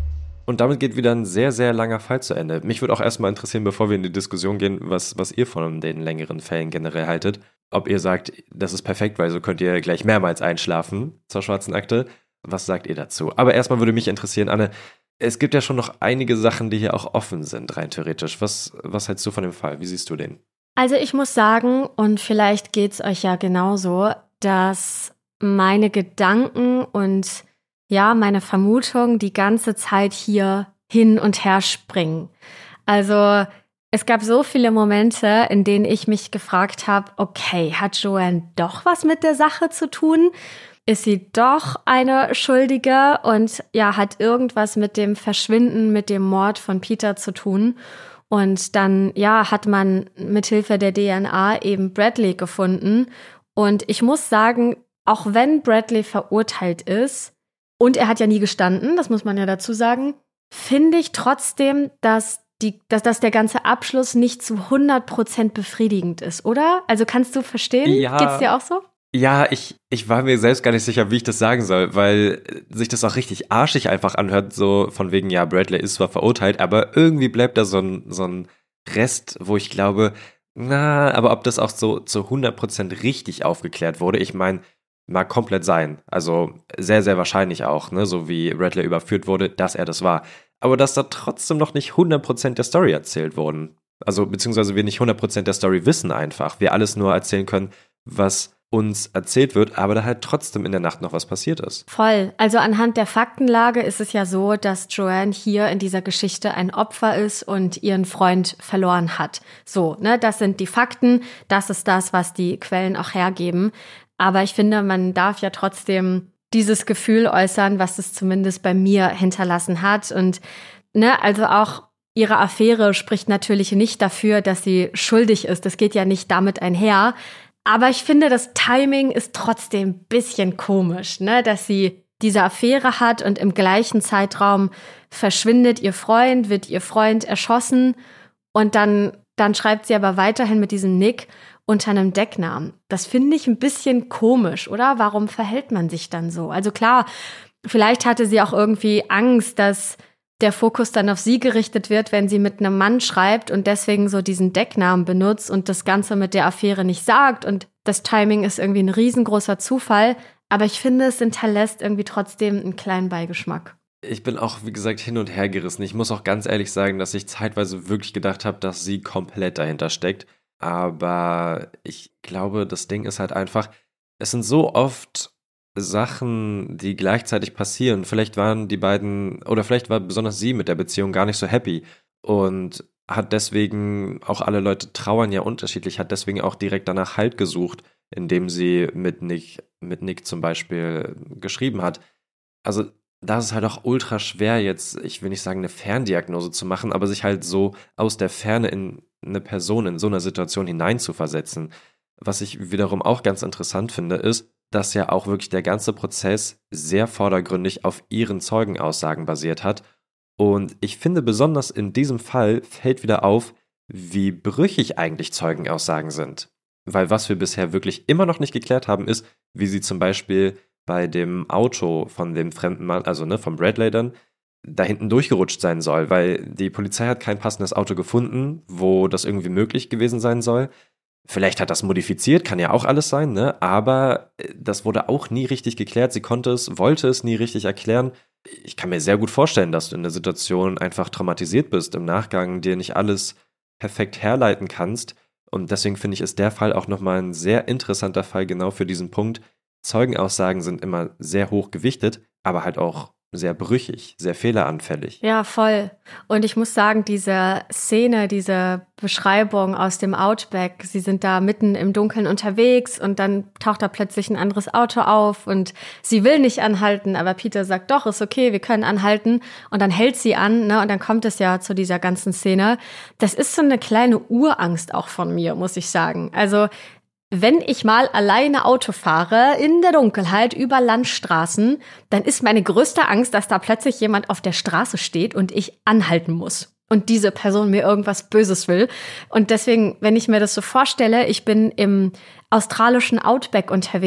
Und damit geht wieder ein sehr, sehr langer Fall zu Ende. Mich würde auch erstmal interessieren, bevor wir in die Diskussion gehen, was, was ihr von den längeren Fällen generell haltet. Ob ihr sagt, das ist perfekt, weil so könnt ihr gleich mehrmals einschlafen zur schwarzen Akte. Was sagt ihr dazu? Aber erstmal würde mich interessieren, Anne, es gibt ja schon noch einige Sachen, die hier auch offen sind, rein theoretisch. Was, was hältst du von dem Fall? Wie siehst du den? Also ich muss sagen, und vielleicht geht's euch ja genauso, dass meine Gedanken und ja, meine Vermutung die ganze Zeit hier hin und her springen. Also es gab so viele Momente, in denen ich mich gefragt habe, okay, hat Joanne doch was mit der Sache zu tun? Ist sie doch eine Schuldige und ja, hat irgendwas mit dem Verschwinden, mit dem Mord von Peter zu tun? Und dann, ja, hat man mithilfe der D N A eben Bradley gefunden. Und ich muss sagen, auch wenn Bradley verurteilt ist, und er hat ja nie gestanden, das muss man ja dazu sagen, finde ich trotzdem, dass, die, dass, dass der ganze Abschluss nicht zu hundert Prozent befriedigend ist, oder? Also kannst du verstehen? Ja. Geht's dir auch so? Ja, ich, ich war mir selbst gar nicht sicher, wie ich das sagen soll, weil sich das auch richtig arschig einfach anhört, so von wegen, ja, Bradley ist zwar verurteilt, aber irgendwie bleibt da so ein, so ein Rest, wo ich glaube, na, aber ob das auch so zu hundert Prozent richtig aufgeklärt wurde, ich meine, mag komplett sein. Also sehr, sehr wahrscheinlich auch, ne, so wie Bradley überführt wurde, dass er das war. Aber dass da trotzdem noch nicht hundert Prozent der Story erzählt wurden. Also beziehungsweise wir nicht hundert Prozent der Story wissen einfach. Wir alles nur erzählen können, was uns erzählt wird, aber da halt trotzdem in der Nacht noch was passiert ist. Voll. Also anhand der Faktenlage ist es ja so, dass Joanne hier in dieser Geschichte ein Opfer ist und ihren Freund verloren hat. So, ne, das sind die Fakten, das ist das, was die Quellen auch hergeben. Aber ich finde, man darf ja trotzdem dieses Gefühl äußern, was es zumindest bei mir hinterlassen hat. Und ne, also auch ihre Affäre spricht natürlich nicht dafür, dass sie schuldig ist. Das geht ja nicht damit einher. Aber ich finde, das Timing ist trotzdem ein bisschen komisch, ne? Dass sie diese Affäre hat und im gleichen Zeitraum verschwindet ihr Freund, wird ihr Freund erschossen und dann, dann schreibt sie aber weiterhin mit diesem Nick unter einem Decknamen. Das finde ich ein bisschen komisch, oder? Warum verhält man sich dann so? Also klar, vielleicht hatte sie auch irgendwie Angst, dass der Fokus dann auf sie gerichtet wird, wenn sie mit einem Mann schreibt und deswegen so diesen Decknamen benutzt und das Ganze mit der Affäre nicht sagt. Und das Timing ist irgendwie ein riesengroßer Zufall. Aber ich finde, es hinterlässt irgendwie trotzdem einen kleinen Beigeschmack. Ich bin auch, wie gesagt, hin und her gerissen. Ich muss auch ganz ehrlich sagen, dass ich zeitweise wirklich gedacht habe, dass sie komplett dahinter steckt. Aber ich glaube, das Ding ist halt einfach, es sind so oft Sachen, die gleichzeitig passieren. Vielleicht waren die beiden, oder vielleicht war besonders sie mit der Beziehung gar nicht so happy und hat deswegen, auch alle Leute trauern ja unterschiedlich, hat deswegen auch direkt danach Halt gesucht, indem sie mit Nick, mit Nick zum Beispiel geschrieben hat. Also da ist es halt auch ultra schwer jetzt, ich will nicht sagen eine Ferndiagnose zu machen, aber sich halt so aus der Ferne in eine Person in so einer Situation hineinzuversetzen. Was ich wiederum auch ganz interessant finde, ist, dass ja auch wirklich der ganze Prozess sehr vordergründig auf ihren Zeugenaussagen basiert hat. Und ich finde, besonders in diesem Fall fällt wieder auf, wie brüchig eigentlich Zeugenaussagen sind. Weil was wir bisher wirklich immer noch nicht geklärt haben, ist, wie sie zum Beispiel bei dem Auto von dem fremden Mann, also ne, von Bradley dann, da hinten durchgerutscht sein soll, weil die Polizei hat kein passendes Auto gefunden, wo das irgendwie möglich gewesen sein soll. Vielleicht hat das modifiziert, kann ja auch alles sein, ne? Aber das wurde auch nie richtig geklärt. Sie konnte es, wollte es nie richtig erklären. Ich kann mir sehr gut vorstellen, dass du in der Situation einfach traumatisiert bist, im Nachgang dir nicht alles perfekt herleiten kannst. Und deswegen finde ich, ist der Fall auch nochmal ein sehr interessanter Fall genau für diesen Punkt. Zeugenaussagen sind immer sehr hoch gewichtet, aber halt auch sehr brüchig, sehr fehleranfällig. Ja, voll. Und ich muss sagen, diese Szene, diese Beschreibung aus dem Outback, sie sind da mitten im Dunkeln unterwegs und dann taucht da plötzlich ein anderes Auto auf und sie will nicht anhalten, aber Peter sagt, doch, ist okay, wir können anhalten und dann hält sie an, ne, und dann kommt es ja zu dieser ganzen Szene. Das ist so eine kleine Urangst auch von mir, muss ich sagen. Also wenn ich mal alleine Auto fahre, in der Dunkelheit, über Landstraßen, dann ist meine größte Angst, dass da plötzlich jemand auf der Straße steht und ich anhalten muss. Und diese Person mir irgendwas Böses will. Und deswegen, wenn ich mir das so vorstelle, ich bin im australischen Outback unterwegs,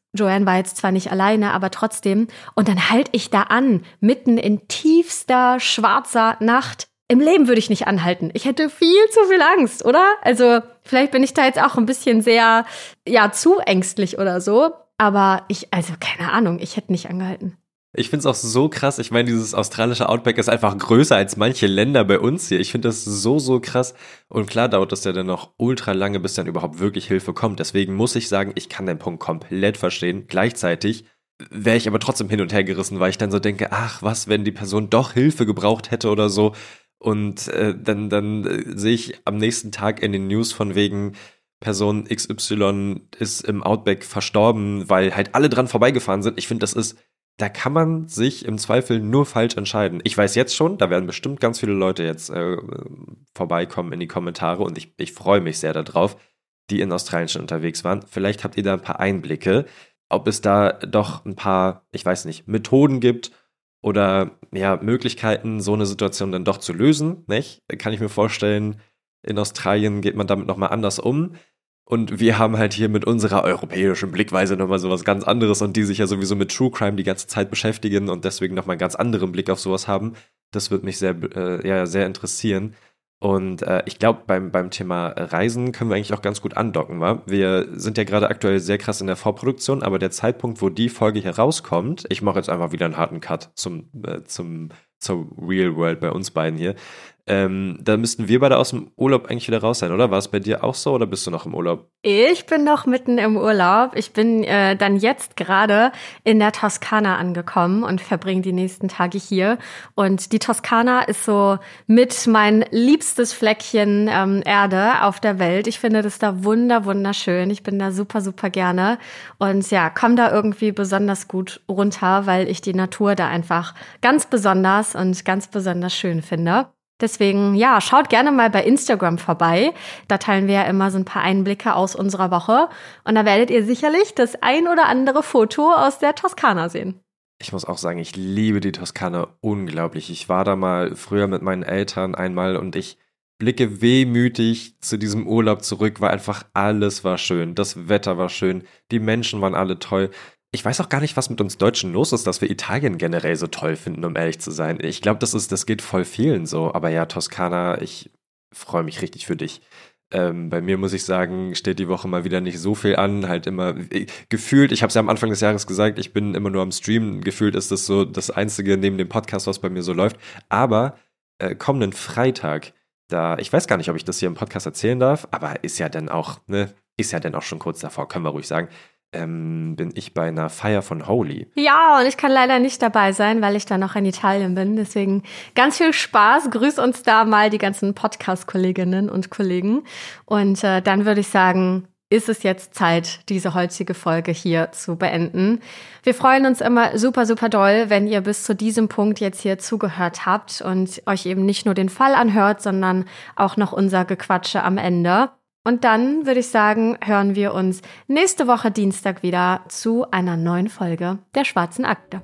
Joanne war jetzt zwar nicht alleine, aber trotzdem. Und dann halte ich da an, mitten in tiefster, schwarzer Nacht. Im Leben würde ich nicht anhalten. Ich hätte viel zu viel Angst, oder? Also vielleicht bin ich da jetzt auch ein bisschen sehr, ja, zu ängstlich oder so. Aber ich, also keine Ahnung, ich hätte nicht angehalten. Ich finde es auch so krass. Ich meine, dieses australische Outback ist einfach größer als manche Länder bei uns hier. Ich finde das so, so krass. Und klar dauert das ja dann noch ultra lange, bis dann überhaupt wirklich Hilfe kommt. Deswegen muss ich sagen, ich kann den Punkt komplett verstehen. Gleichzeitig wäre ich aber trotzdem hin und her gerissen, weil ich dann so denke, ach, was, wenn die Person doch Hilfe gebraucht hätte oder so. Und äh, dann, dann äh, sehe ich am nächsten Tag in den News von wegen Person X Y ist im Outback verstorben, weil halt alle dran vorbeigefahren sind. Ich finde, das ist, da kann man sich im Zweifel nur falsch entscheiden. Ich weiß jetzt schon, da werden bestimmt ganz viele Leute jetzt äh, vorbeikommen in die Kommentare und ich, ich freue mich sehr darauf, die in Australien schon unterwegs waren. Vielleicht habt ihr da ein paar Einblicke, ob es da doch ein paar, ich weiß nicht, Methoden gibt, oder ja, Möglichkeiten, so eine Situation dann doch zu lösen, nicht? Kann ich mir vorstellen, in Australien geht man damit nochmal anders um. Und wir haben halt hier mit unserer europäischen Blickweise nochmal sowas ganz anderes und die sich ja sowieso mit True Crime die ganze Zeit beschäftigen und deswegen nochmal einen ganz anderen Blick auf sowas haben. Das wird mich sehr, äh, ja, sehr interessieren. Und äh, ich glaube, beim, beim Thema Reisen können wir eigentlich auch ganz gut andocken, wa? Wir sind ja gerade aktuell sehr krass in der Vorproduktion, aber der Zeitpunkt, wo die Folge hier rauskommt, ich mache jetzt einfach wieder einen harten Cut zum, äh, zum, zur Real World bei uns beiden hier, ähm, da müssten wir beide aus dem Urlaub eigentlich wieder raus sein, oder? War es bei dir auch so oder bist du noch im Urlaub? Ich bin noch mitten im Urlaub. Ich bin äh, dann jetzt gerade in der Toskana angekommen und verbringe die nächsten Tage hier. Und die Toskana ist so mit mein liebstes Fleckchen ähm, Erde auf der Welt. Ich finde das da wunder, wunderschön. Ich bin da super, super gerne. Und ja, komme da irgendwie besonders gut runter, weil ich die Natur da einfach ganz besonders und ganz besonders schön finde. Deswegen, ja, schaut gerne mal bei Instagram vorbei. Da teilen wir ja immer so ein paar Einblicke aus unserer Woche. Und da werdet ihr sicherlich das ein oder andere Foto aus der Toskana sehen. Ich muss auch sagen, ich liebe die Toskana unglaublich. Ich war da mal früher mit meinen Eltern einmal und ich blicke wehmütig zu diesem Urlaub zurück, weil einfach alles war schön. Das Wetter war schön, die Menschen waren alle toll. Ich weiß auch gar nicht, was mit uns Deutschen los ist, dass wir Italien generell so toll finden, um ehrlich zu sein. Ich glaube, das ist, das geht voll vielen so. Aber ja, Toskana, ich freue mich richtig für dich. Ähm, bei mir muss ich sagen, steht die Woche mal wieder nicht so viel an. Halt immer äh, gefühlt, ich habe es ja am Anfang des Jahres gesagt, ich bin immer nur am Streamen. Gefühlt ist das so das Einzige neben dem Podcast, was bei mir so läuft. Aber äh, kommenden Freitag, da, ich weiß gar nicht, ob ich das hier im Podcast erzählen darf, aber ist ja dann auch, ne, ist ja dann auch schon kurz davor, können wir ruhig sagen. Ähm, bin ich bei einer Feier von Holy. Ja, und ich kann leider nicht dabei sein, weil ich da noch in Italien bin. Deswegen ganz viel Spaß. Grüß uns da mal die ganzen Podcast-Kolleginnen und Kollegen. Und äh, dann würde ich sagen, ist es jetzt Zeit, diese heutige Folge hier zu beenden. Wir freuen uns immer super, super doll, wenn ihr bis zu diesem Punkt jetzt hier zugehört habt und euch eben nicht nur den Fall anhört, sondern auch noch unser Gequatsche am Ende. Und dann würde ich sagen, hören wir uns nächste Woche Dienstag wieder zu einer neuen Folge der Schwarzen Akte.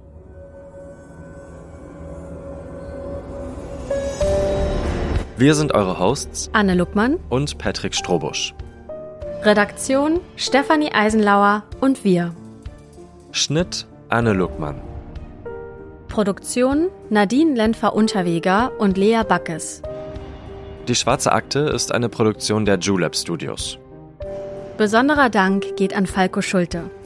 Wir sind eure Hosts Anne Luckmann und Patrick Strobusch. Redaktion Stefanie Eisenlauer und wir. Schnitt Anne Luckmann. Produktion Nadine Lenfer-Unterweger und Lea Backes. Die Schwarze Akte ist eine Produktion der Julep Studios. Besonderer Dank geht an Falco Schulte.